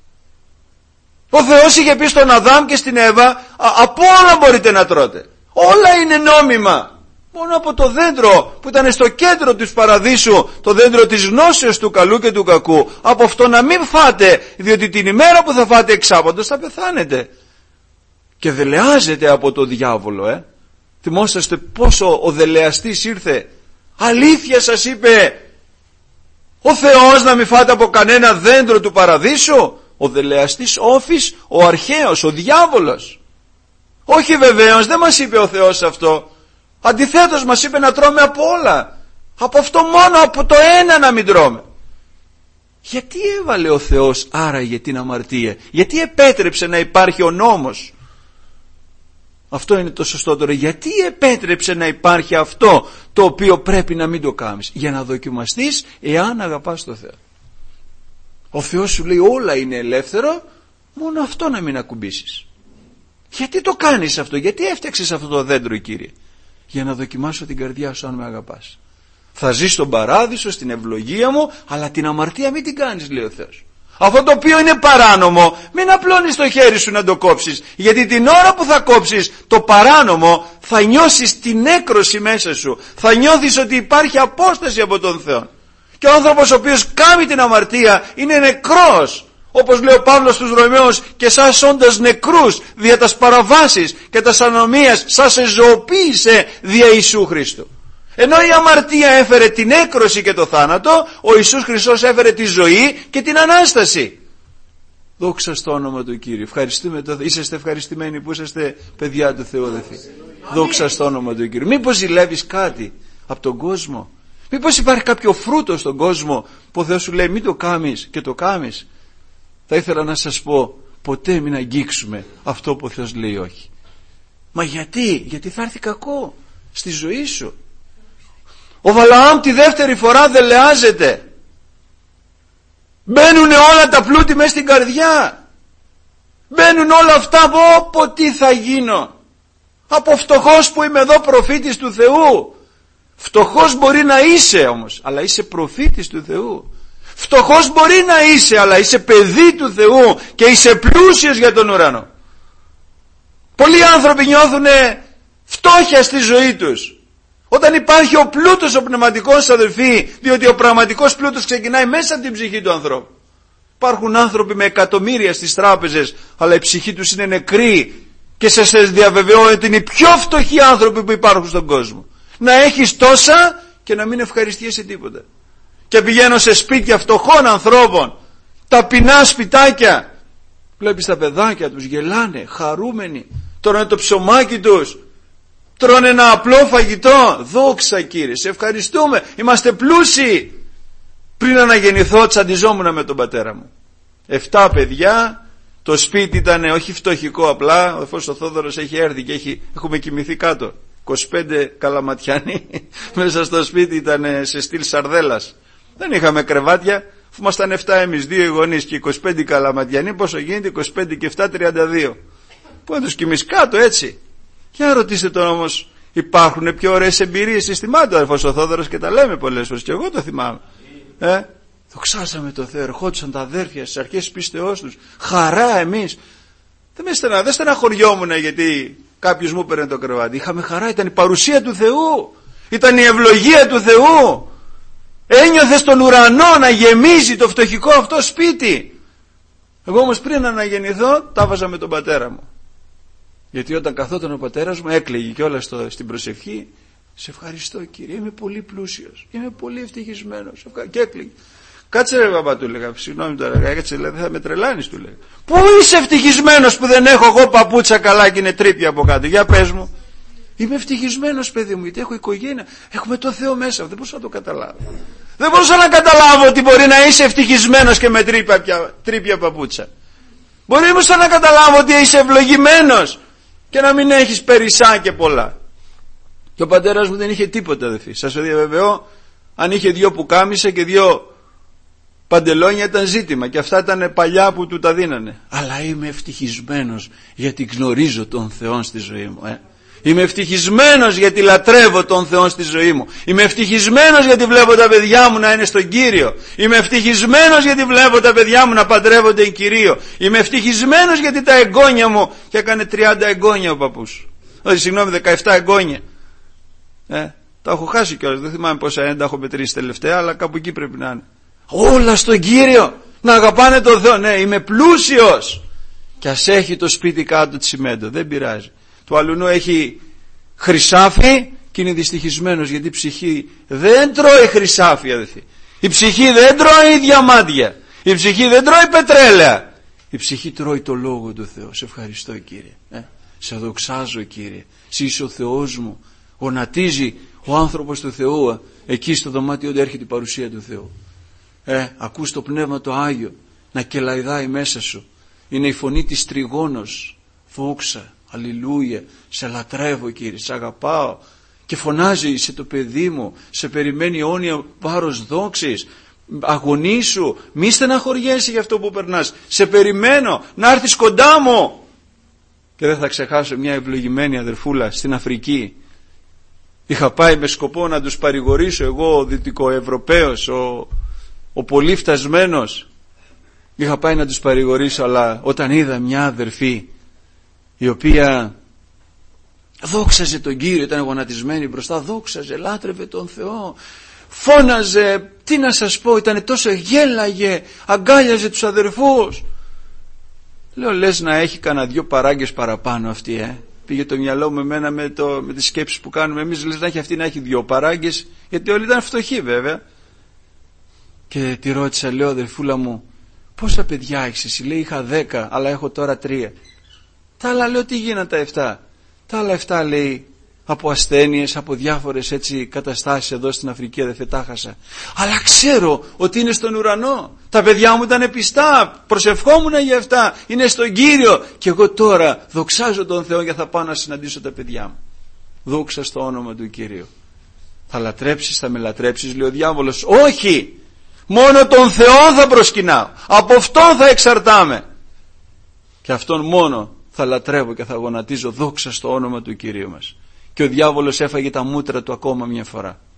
Ο Θεός είχε πει στον Αδάμ και στην Εύα, από όλα μπορείτε να τρώτε, όλα είναι νόμιμα, μόνο από το δέντρο που ήταν στο κέντρο του παραδείσου, το δέντρο της γνώσεως του καλού και του κακού, από αυτό να μην φάτε, διότι την ημέρα που θα φάτε εξάπαντος θα πεθάνετε. Και δελεάζεται από το διάβολο. ε. Θυμόσαστε πόσο ο δελεαστής ήρθε, αλήθεια σας είπε ο Θεός να μην φάτε από κανένα δέντρο του παραδείσου? Ο δελεαστής όφης, ο αρχαίος, ο διάβολος. Όχι βεβαίως, δεν μας είπε ο Θεός αυτό. Αντιθέτως μας είπε να τρώμε από όλα. Από αυτό μόνο, από το ένα να μην τρώμε. Γιατί έβαλε ο Θεός άραγε την αμαρτία? Γιατί επέτρεψε να υπάρχει ο νόμος? Αυτό είναι το σωστό τώρα. Γιατί επέτρεψε να υπάρχει αυτό το οποίο πρέπει να μην το κάνεις? Για να δοκιμαστείς εάν αγαπάς το Θεό. Ο Θεός σου λέει όλα είναι ελεύθερο, μόνο αυτό να μην ακουμπήσεις. Γιατί το κάνεις αυτό? Γιατί έφτιαξες αυτό το δέντρο, Κύριε? Για να δοκιμάσω την καρδιά σου αν με αγαπάς. Θα ζεις στον παράδεισο, στην ευλογία μου, αλλά την αμαρτία μην την κάνεις, λέει ο Θεός. Αυτό το οποίο είναι παράνομο, μην απλώνεις το χέρι σου να το κόψεις, γιατί την ώρα που θα κόψεις το παράνομο θα νιώσεις την νέκρωση μέσα σου, θα νιώθεις ότι υπάρχει απόσταση από τον Θεό. Και ο άνθρωπος ο οποίος κάνει την αμαρτία είναι νεκρός, όπως λέει ο Παύλος στους Ρωμαίους, και σας όντας νεκρούς δια τας παραβάσεις και τας ανομίας σας εζωοποίησε δια Ιησού Χριστού. Ενώ η αμαρτία έφερε την έκρωση και το θάνατο, ο Ιησούς Χριστός έφερε τη ζωή και την Ανάσταση. Δόξα στο όνομα του Κύριου. Ευχαριστούμε το... Είσαστε ευχαριστημένοι που είσαστε παιδιά του Θεού, αδελφοί? Δόξα στο όνομα του Κύριου. Μήπως ζηλεύεις κάτι από τον κόσμο? Μήπως υπάρχει κάποιο φρούτο στον κόσμο που ο Θεός σου λέει μην το κάμεις και το κάμεις? Θα ήθελα να σας πω, ποτέ μην αγγίξουμε αυτό που ο Θεός λέει όχι. Μα γιατί? Γιατί θα έρθει κακό στη ζωή σου. Ο Βαλαάμ τη δεύτερη φορά δελεάζεται. Μπαίνουν όλα τα πλούτη μέσα στην καρδιά. Μπαίνουν όλα αυτά από τι θα γίνω. Από φτωχός που είμαι εδώ προφήτης του Θεού. Φτωχός μπορεί να είσαι όμως, αλλά είσαι προφήτης του Θεού. Φτωχός μπορεί να είσαι, αλλά είσαι παιδί του Θεού και είσαι πλούσιος για τον ουρανό. Πολλοί άνθρωποι νιώθουν φτώχεια στη ζωή τους όταν υπάρχει ο πλούτος ο πνευματικός, αδελφοί, διότι ο πραγματικός πλούτος ξεκινάει μέσα από την ψυχή του ανθρώπου. Υπάρχουν άνθρωποι με εκατομμύρια στις τράπεζες, αλλά η ψυχή τους είναι νεκρή, και σε σας διαβεβαιώ ότι είναι οι πιο φτωχοί άνθρωποι που υπάρχουν στον κόσμο. Να έχεις τόσα και να μην ευχαριστιέσαι τίποτα. Και πηγαίνω σε σπίτια φτωχών ανθρώπων, ταπεινά σπιτάκια, βλέπεις τα παιδάκια τους γελάνε, χαρούμενοι, τρώνε το ψωμάκι τους, τρώνε ένα απλό φαγητό. Δόξα Κύριε, σε ευχαριστούμε, είμαστε πλούσιοι. Πριν αναγεννηθώ τσαντιζόμουν με τον πατέρα μου. Εφτά παιδιά, το σπίτι ήταν όχι φτωχικό απλά, ο αδερφός ο Θόδωρος έχει έρθει και έχει, έχουμε κοιμηθεί κάτω. είκοσι πέντε καλαματιανοί μέσα στο σπίτι, ήταν σε στυλ σαρδέλας. Δεν είχαμε κρεβάτια, αφού ήμασταν εφτά εμείς, δύο οι γονείς και είκοσι πέντε καλαματιανοί, πόσο γίνεται? είκοσι πέντε και εφτά, τριάντα δύο. Πού να τους κοιμείς κάτω έτσι? Για να ρωτήσετε τον όμως, υπάρχουν πιο ωραίες εμπειρίες? Συστημάται ο αδερφός ο Θόδωρος και τα λέμε πολλές φορές, και εγώ το θυμάμαι. Ε, δοξάσαμε το Θεό, ερχόντουσαν τα αδέρφια στις αρχές της πίστεώς τους, χαρά εμείς. Δεν, με στενα, δεν στεναχωριόμουν γιατί κάποιος μου έπαιρνε το κρεβάτι. Είχαμε χαρά, ήταν η παρουσία του Θεού, ήταν η ευλογία του Θεού. Ένιωθες τον ουρανό να γεμίζει το φτωχικό αυτό σπίτι. Εγώ όμως πριν αναγεννηθώ τα βάζα με τον πατέρα μου, γιατί όταν καθόταν ο πατέρας μου έκλαιγε κιόλας στην προσευχή. Σε ευχαριστώ Κύριε, είμαι πολύ πλούσιος, είμαι πολύ ευτυχισμένος, και έκλαιγε. Κάτσε ρε παπά, του λέγα, συγγνώμη τώρα, κάτσε, δεν θα με τρελάνεις, του λέγα. Πού είσαι ευτυχισμένος που δεν έχω εγώ παπούτσα καλά και είναι τρύπια από κάτω? Για πες μου. Είμαι ευτυχισμένος παιδί μου, γιατί έχω οικογένεια, έχουμε το Θεό μέσα. Δεν μπορούσα να το καταλάβω. Δεν μπορούσα να καταλάβω ότι μπορεί να είσαι ευτυχισμένος και με τρύπια, τρύπια παπούτσα. Μπορεί όμως να καταλάβω ότι είσαι ευλογημένος και να μην έχεις περισσά και πολλά. Και ο πατέρας μου δεν είχε τίποτα, αδελφοί. Σας το διαβεβαιώ, αν είχε δύο πουκάμισα και δύο παντελόνια ήταν ζήτημα, και αυτά ήταν παλιά που του τα δίνανε. Αλλά είμαι ευτυχισμένος γιατί γνωρίζω τον Θεό στη ζωή μου. Ε. Είμαι ευτυχισμένος γιατί λατρεύω τον Θεό στη ζωή μου. Είμαι ευτυχισμένος γιατί βλέπω τα παιδιά μου να είναι στον Κύριο. Είμαι ευτυχισμένος γιατί βλέπω τα παιδιά μου να παντρεύονται εν Κυρίω. Είμαι ευτυχισμένος γιατί τα εγγόνια μου, και έκανε τριάντα εγγόνια ο παππούς. Όχι, συγγνώμη, δεκαεπτά εγγόνια. Ε, τα έχω χάσει κιόλας, δεν θυμάμαι πόσα έντα έχω μετρήσει τελευταία, αλλά κάπου εκεί πρέπει να είναι. Όλα στον Κύριο, να αγαπάνε τον Θεό. Ναι, είμαι πλούσιος. Και ας έχει το σπίτι κάτω τσιμέντο, δεν πειράζει. Το αλουνού έχει χρυσάφι και είναι δυστυχισμένος, γιατί η ψυχή δεν τρώει χρυσάφι, αδελφοί. Η ψυχή δεν τρώει διαμάντια. Η ψυχή δεν τρώει πετρέλαια. Η ψυχή τρώει το Λόγο του Θεού. Σε ευχαριστώ Κύριε. Ε, σε δοξάζω Κύριε. Εσύ είσαι ο Θεός μου. Γονατίζει ο άνθρωπος του Θεού εκεί στο δωμάτιο του, έρχεται η παρουσία του Θεού. Ε, ακούς το Πνεύμα το Άγιο να κελαϊδάει μέσα σου. Είναι η φωνή της τριγώνος. Δόξα, αλληλούια, σε λατρεύω Κύριε, σε αγαπάω. Και φωνάζει, είσαι το παιδί μου, σε περιμένει αιώνια βάρος δόξης. Αγωνίσου, μη στεναχωριέσαι για αυτό που περνάς. Σε περιμένω να έρθεις κοντά μου. Και δεν θα ξεχάσω μια ευλογημένη αδερφούλα στην Αφρική. Είχα πάει με σκοπό να τους παρηγορήσω, εγώ ο Δυτικοευρωπαίος, ο, ο πολύ φτασμένος. Είχα πάει να τους παρηγορήσω, αλλά όταν είδα μια αδερφή η οποία δόξαζε τον Κύριο, ήταν γονατισμένη μπροστά, δόξαζε, λάτρευε τον Θεό, φώναζε, τι να σας πω, ήταν τόσο, γέλαγε, αγκάλιαζε τους αδερφούς. Λέω, λες να έχει κανένα δυο παράγκες παραπάνω αυτή, ε. Πήγε το μυαλό μου εμένα με, το, με τις σκέψεις που κάνουμε εμείς, λες να έχει αυτή να έχει δυο παράγκες, γιατί όλοι ήταν φτωχοί βέβαια. Και τη ρώτησα, λέω, αδερφούλα μου, πόσα παιδιά έχεις εσύ? Λέει, είχα δέκα, αλλά έχω τώρα τρία. Τα άλλα, λέω, τι γίνανε τα εφτά? Τα άλλα εφτά, λέει, από ασθένειες, από διάφορες έτσι καταστάσεις εδώ στην Αφρική, αδερφέ, τα χάσα. Αλλά ξέρω ότι είναι στον ουρανό. Τα παιδιά μου ήταν πιστά, προσευχόμουν για αυτά, είναι στον Κύριο. Και εγώ τώρα δοξάζω τον Θεό, για θα πάω να συναντήσω τα παιδιά μου. Δόξα στο όνομα του Κυρίου. Θα λατρέψεις, θα με λατρέψεις, λέει ο διάβολος. Όχι, μόνο τον Θεό θα προσκυνάω, από αυτόν θα εξαρτάμαι, και αυτόν μόνο θα λατρεύω και θα γονατίζω. Δόξα στο όνομα του Κυρίου μας. Και ο διάβολος έφαγε τα μούτρα του ακόμα μια φορά.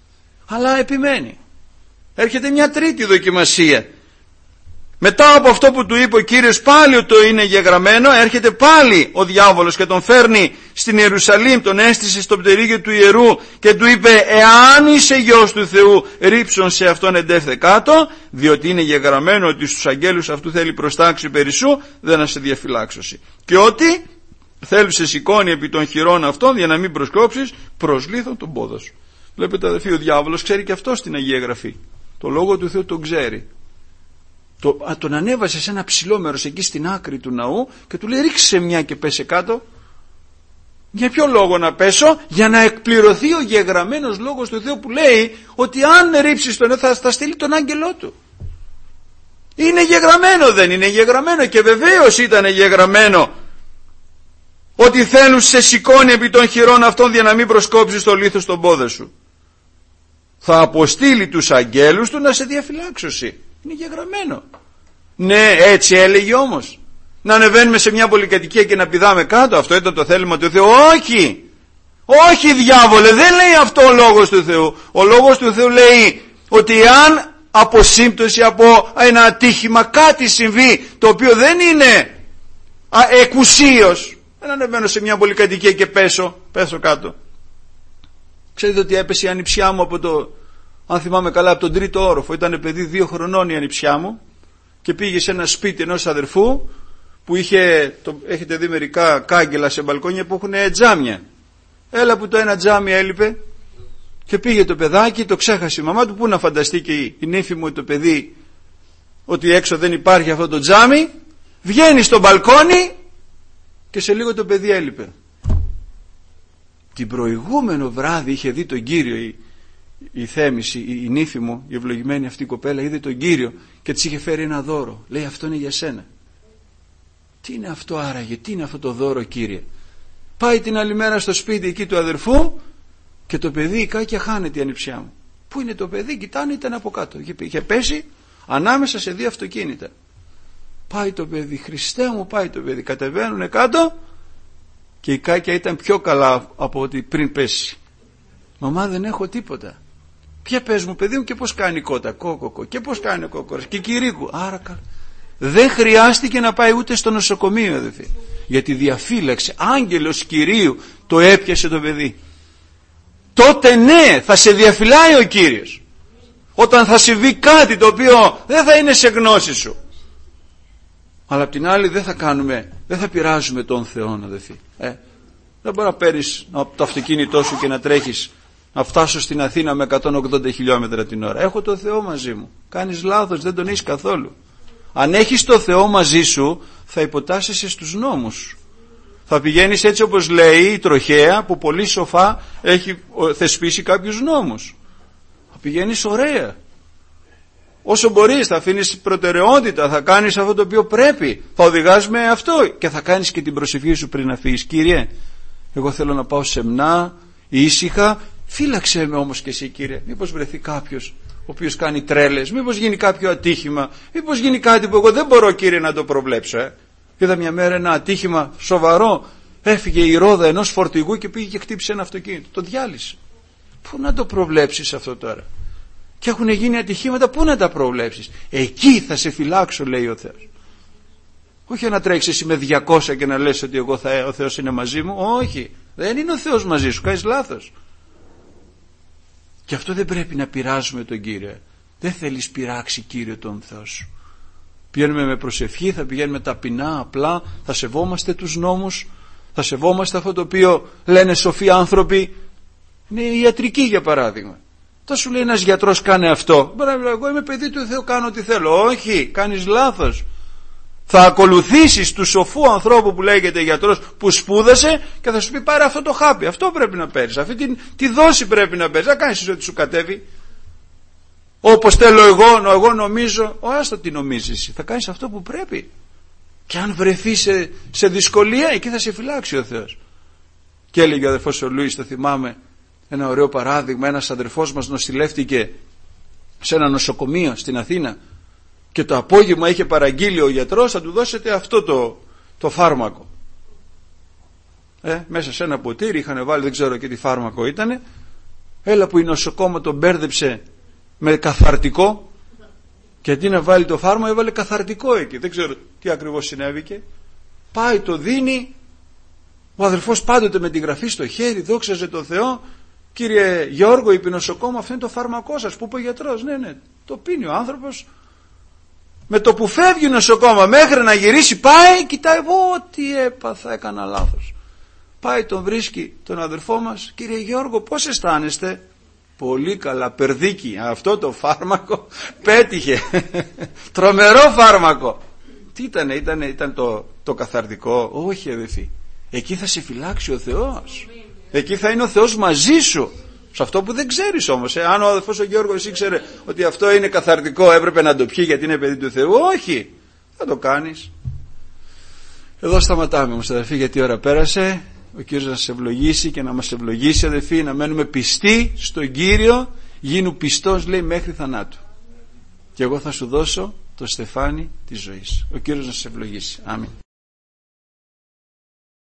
Αλλά επιμένει. Έρχεται μια τρίτη δοκιμασία. Μετά από αυτό που του είπε ο Κύριος πάλι το είναι γεγραμμένο, έρχεται πάλι ο διάβολος και τον φέρνει στην Ιερουσαλήμ, τον έστησε στο πτερίγιο του ιερού και του είπε, εάν είσαι γιος του Θεού, ρίψον σε αυτόν εντεύθε κάτω, διότι είναι γεγραμμένο ότι στους αγγέλους αυτού θέλει προστάξει περισσού, δεν να σε διαφυλάξωση. Και ότι θέλει σε σηκώνει επί των χειρών αυτών για να μην προσκόψεις, προσλήθων τον πόδο σου. Βλέπετε αδελφοί, ο διάβολος ξέρει και αυτό στην Αγία Γραφή. Το λόγο του Θεού τον ξέρει. Το, α, τον ανέβασε σε ένα ψηλό μέρος εκεί στην άκρη του ναού και του λέει, ρίξε μια και πέσε κάτω. Για ποιο λόγο να πέσω? Για να εκπληρωθεί ο γεγραμμένος λόγος του Θεού που λέει ότι αν ρίψεις τον θα, θα στείλει τον άγγελό του. Είναι γεγραμμένο, δεν είναι γεγραμμένο? Και βεβαίως ήταν γεγραμμένο ότι θέλουν σε σηκώνει επί των χειρών αυτών για να μην προσκόψεις το λίθος στον πόδο σου. Θα αποστείλει τους αγγέλους του να σε διαφυλάξωση. Είναι γεγραμμένο. Ναι, έτσι έλεγε όμως. Να ανεβαίνουμε σε μια πολυκατοικία και να πηδάμε κάτω, αυτό ήταν το θέλημα του Θεού? Όχι. Όχι, διάβολε, δεν λέει αυτό ο λόγος του Θεού. Ο λόγος του Θεού λέει ότι αν από σύμπτωση, από ένα ατύχημα κάτι συμβεί το οποίο δεν είναι εκουσίως, δεν ανεβαίνω σε μια πολυκατοικία και πέσω, πέσω κάτω. Ξέρετε ότι έπεσε η ανιψιά μου από το, αν θυμάμαι καλά, από τον τρίτο όροφο. Ήταν παιδί δύο χρονών η ανιψιά μου και πήγε σε ένα σπίτι ενός αδερφού που είχε, το, έχετε δει μερικά κάγκελα σε μπαλκόνια που έχουν τζάμια. Έλα που το ένα τζάμι έλειπε και πήγε το παιδάκι, το ξέχασε η μαμά του. Πού να φανταστεί και η, η νύφη μου το παιδί ότι έξω δεν υπάρχει αυτό το τζάμι. Βγαίνει στο μπαλκόνι και σε λίγο το παιδί έλειπε. Την προηγούμενο βράδυ είχε δει τον Κύριο η, η Θέμηση, η, η νύφη μου, η ευλογημένη αυτή η κοπέλα, είδε τον Κύριο και της είχε φέρει ένα δώρο. Λέει, αυτό είναι για σένα. Τι είναι αυτό άραγε, τι είναι αυτό το δώρο, Κύριε? Πάει την άλλη μέρα στο σπίτι εκεί του αδερφού και το παιδί κάκια χάνεται η ανιψιά μου. Πού είναι το παιδί? Κοιτάνε, ήταν από κάτω. Είχε, είχε πέσει ανάμεσα σε δύο αυτοκίνητα. Πάει το παιδί, Χριστέ μου, πάει το παιδί. Κατεβαίνουνε κάτω και η κάκια ήταν πιο καλά από ότι πριν πέσει. Μαμά, δεν έχω τίποτα. Ποια πες μου, παιδί μου, και πώς κάνει η κότα? Κόκοκο. Και πώς κάνει ο κόκορας? Και κυρίκου. Άρα καλά. Δεν χρειάστηκε να πάει ούτε στο νοσοκομείο, αδελφοί. Γιατί διαφύλαξε, άγγελος Κυρίου το έπιασε το παιδί. Τότε ναι, θα σε διαφυλάει ο Κύριος. Όταν θα συμβεί κάτι το οποίο δεν θα είναι σε γνώση σου. Αλλά απ' την άλλη δεν θα κάνουμε, δεν θα πειράζουμε τον Θεό, αδελφοί. Ε, δεν μπορεί να παίρνεις το αυτοκίνητό σου και να τρέχεις, να φτάσω στην Αθήνα με εκατόν ογδόντα χιλιόμετρα την ώρα. Έχω το Θεό μαζί μου. Κάνεις λάθος, δεν τον έχεις καθόλου. Αν έχεις το Θεό μαζί σου, θα υποτάσσεσαι στους νόμους. Θα πηγαίνεις έτσι όπως λέει η τροχέα που πολύ σοφά έχει θεσπίσει κάποιους νόμους. Θα πηγαίνεις ωραία. Όσο μπορείς θα αφήνεις προτεραιότητα, θα κάνεις αυτό το οποίο πρέπει, θα οδηγάς με αυτό και θα κάνεις και την προσευχή σου πριν να φύγεις. Κύριε, εγώ θέλω να πάω σεμνά, ήσυχα, φύλαξέ με όμως και εσύ, Κύριε. Μήπως βρεθεί κάποιος ο οποίος κάνει τρέλες, μήπως γίνει κάποιο ατύχημα, μήπως γίνει κάτι που εγώ δεν μπορώ, Κύριε, να το προβλέψω. Ε. Είδα μια μέρα ένα ατύχημα σοβαρό, έφυγε η ρόδα ενός φορτηγού και πήγε και χτύπησε ένα αυτοκίνητο, το διάλυσε. Πού να το προβλέψεις αυτό τώρα? Και έχουν γίνει ατυχήματα, πού να τα προβλέψεις? Εκεί θα σε φυλάξω, λέει ο Θεός. Όχι να τρέξεις εσύ με διακόσια και να λες ότι εγώ θα, ο Θεός είναι μαζί μου. Όχι, δεν είναι ο Θεός μαζί σου, κάνεις λάθος. Και αυτό δεν πρέπει να πειράζουμε τον Κύριο. Δεν θέλεις πειράξει, Κύριο, τον Θεό σου. Πηγαίνουμε με προσευχή, θα πηγαίνουμε ταπεινά, απλά, θα σεβόμαστε τους νόμους, θα σεβόμαστε αυτό το οποίο λένε σοφοί άνθρωποι. Είναι η ιατρική, για παράδειγμα. Θα σου λέει ένας γιατρός, κάνε αυτό. Μπορεί να λέει, εγώ είμαι παιδί του Θεού, κάνω ό,τι θέλω. Όχι, κάνεις λάθος. Θα ακολουθήσεις του σοφού ανθρώπου που λέγεται γιατρός, που σπούδασε και θα σου πει, πάρε αυτό το χάπι. Αυτό πρέπει να παίρνεις. Αυτή τη, τη δόση πρέπει να παίρνεις. Δεν κάνεις ό,τι σου κατέβει. Όπως θέλω εγώ, εγώ νομίζω. Ο, άστο τι νομίζεις. Θα κάνεις αυτό που πρέπει. Και αν βρεθεί σε, σε δυσκολία, εκεί θα σε φυλάξει ο Θεός. Και έλεγε ο αδερφός ο Λούις, το θυμάμαι, ένα ωραίο παράδειγμα. Ένας αδερφός μας νοσηλεύτηκε σε ένα νοσοκομείο στην Αθήνα και το απόγευμα είχε παραγγείλει ο γιατρός, θα του δώσετε αυτό το, το φάρμακο. Ε, μέσα σε ένα ποτήρι είχαν βάλει, δεν ξέρω και τι φάρμακο ήτανε, Έλα που η νοσοκόμα τον μπέρδεψε με καθαρτικό και αντί να βάλει το φάρμακο έβαλε καθαρτικό εκεί. Δεν ξέρω τι ακριβώς συνέβηκε. Πάει, το δίνει. Ο αδελφός πάντοτε με τη γραφή στο χέρι, δόξαζε τον Θεό. Κύριε Γιώργο, είπε η νοσοκόμα, αυτό είναι το φάρμακό σας. Που είπε ο γιατρός. Ναι, ναι, το πίνει ο άνθρωπος. Με το που φεύγει η νοσοκόμα μέχρι να γυρίσει, πάει, κοιτάει, Ω, τι έπαθα, έκανα λάθος. Πάει, τον βρίσκει τον αδερφό μας. Κύριε Γιώργο, πώς αισθάνεστε? Πολύ καλά, περδίκι. Αυτό το φάρμακο πέτυχε. Τρομερό φάρμακο. Τι ήτανε, ήτανε, ήταν το, το καθαρτικό? Όχι, αδελφοί. Εκεί θα σε φυλάξει ο Θεός. Εκεί θα είναι ο Θεός μαζί σου. Σε αυτό που δεν ξέρεις όμως. Ε. Αν ο αδελφός ο Γιώργος ήξερε ότι αυτό είναι καθαρτικό, έπρεπε να το πιει γιατί είναι παιδί του Θεού. Όχι. Θα το κάνεις. Εδώ σταματάμε όμως, αδελφοί, γιατί η ώρα πέρασε. Ο Κύριος να σας ευλογήσει και να μας ευλογήσει, αδελφοί, να μένουμε πιστοί στον Κύριο. Γίνου πιστός, λέει, μέχρι θανάτου. Και εγώ θα σου δώσω το στεφάνι της ζωής. Ο Κύριος να σας ευλογήσει. Αμήν.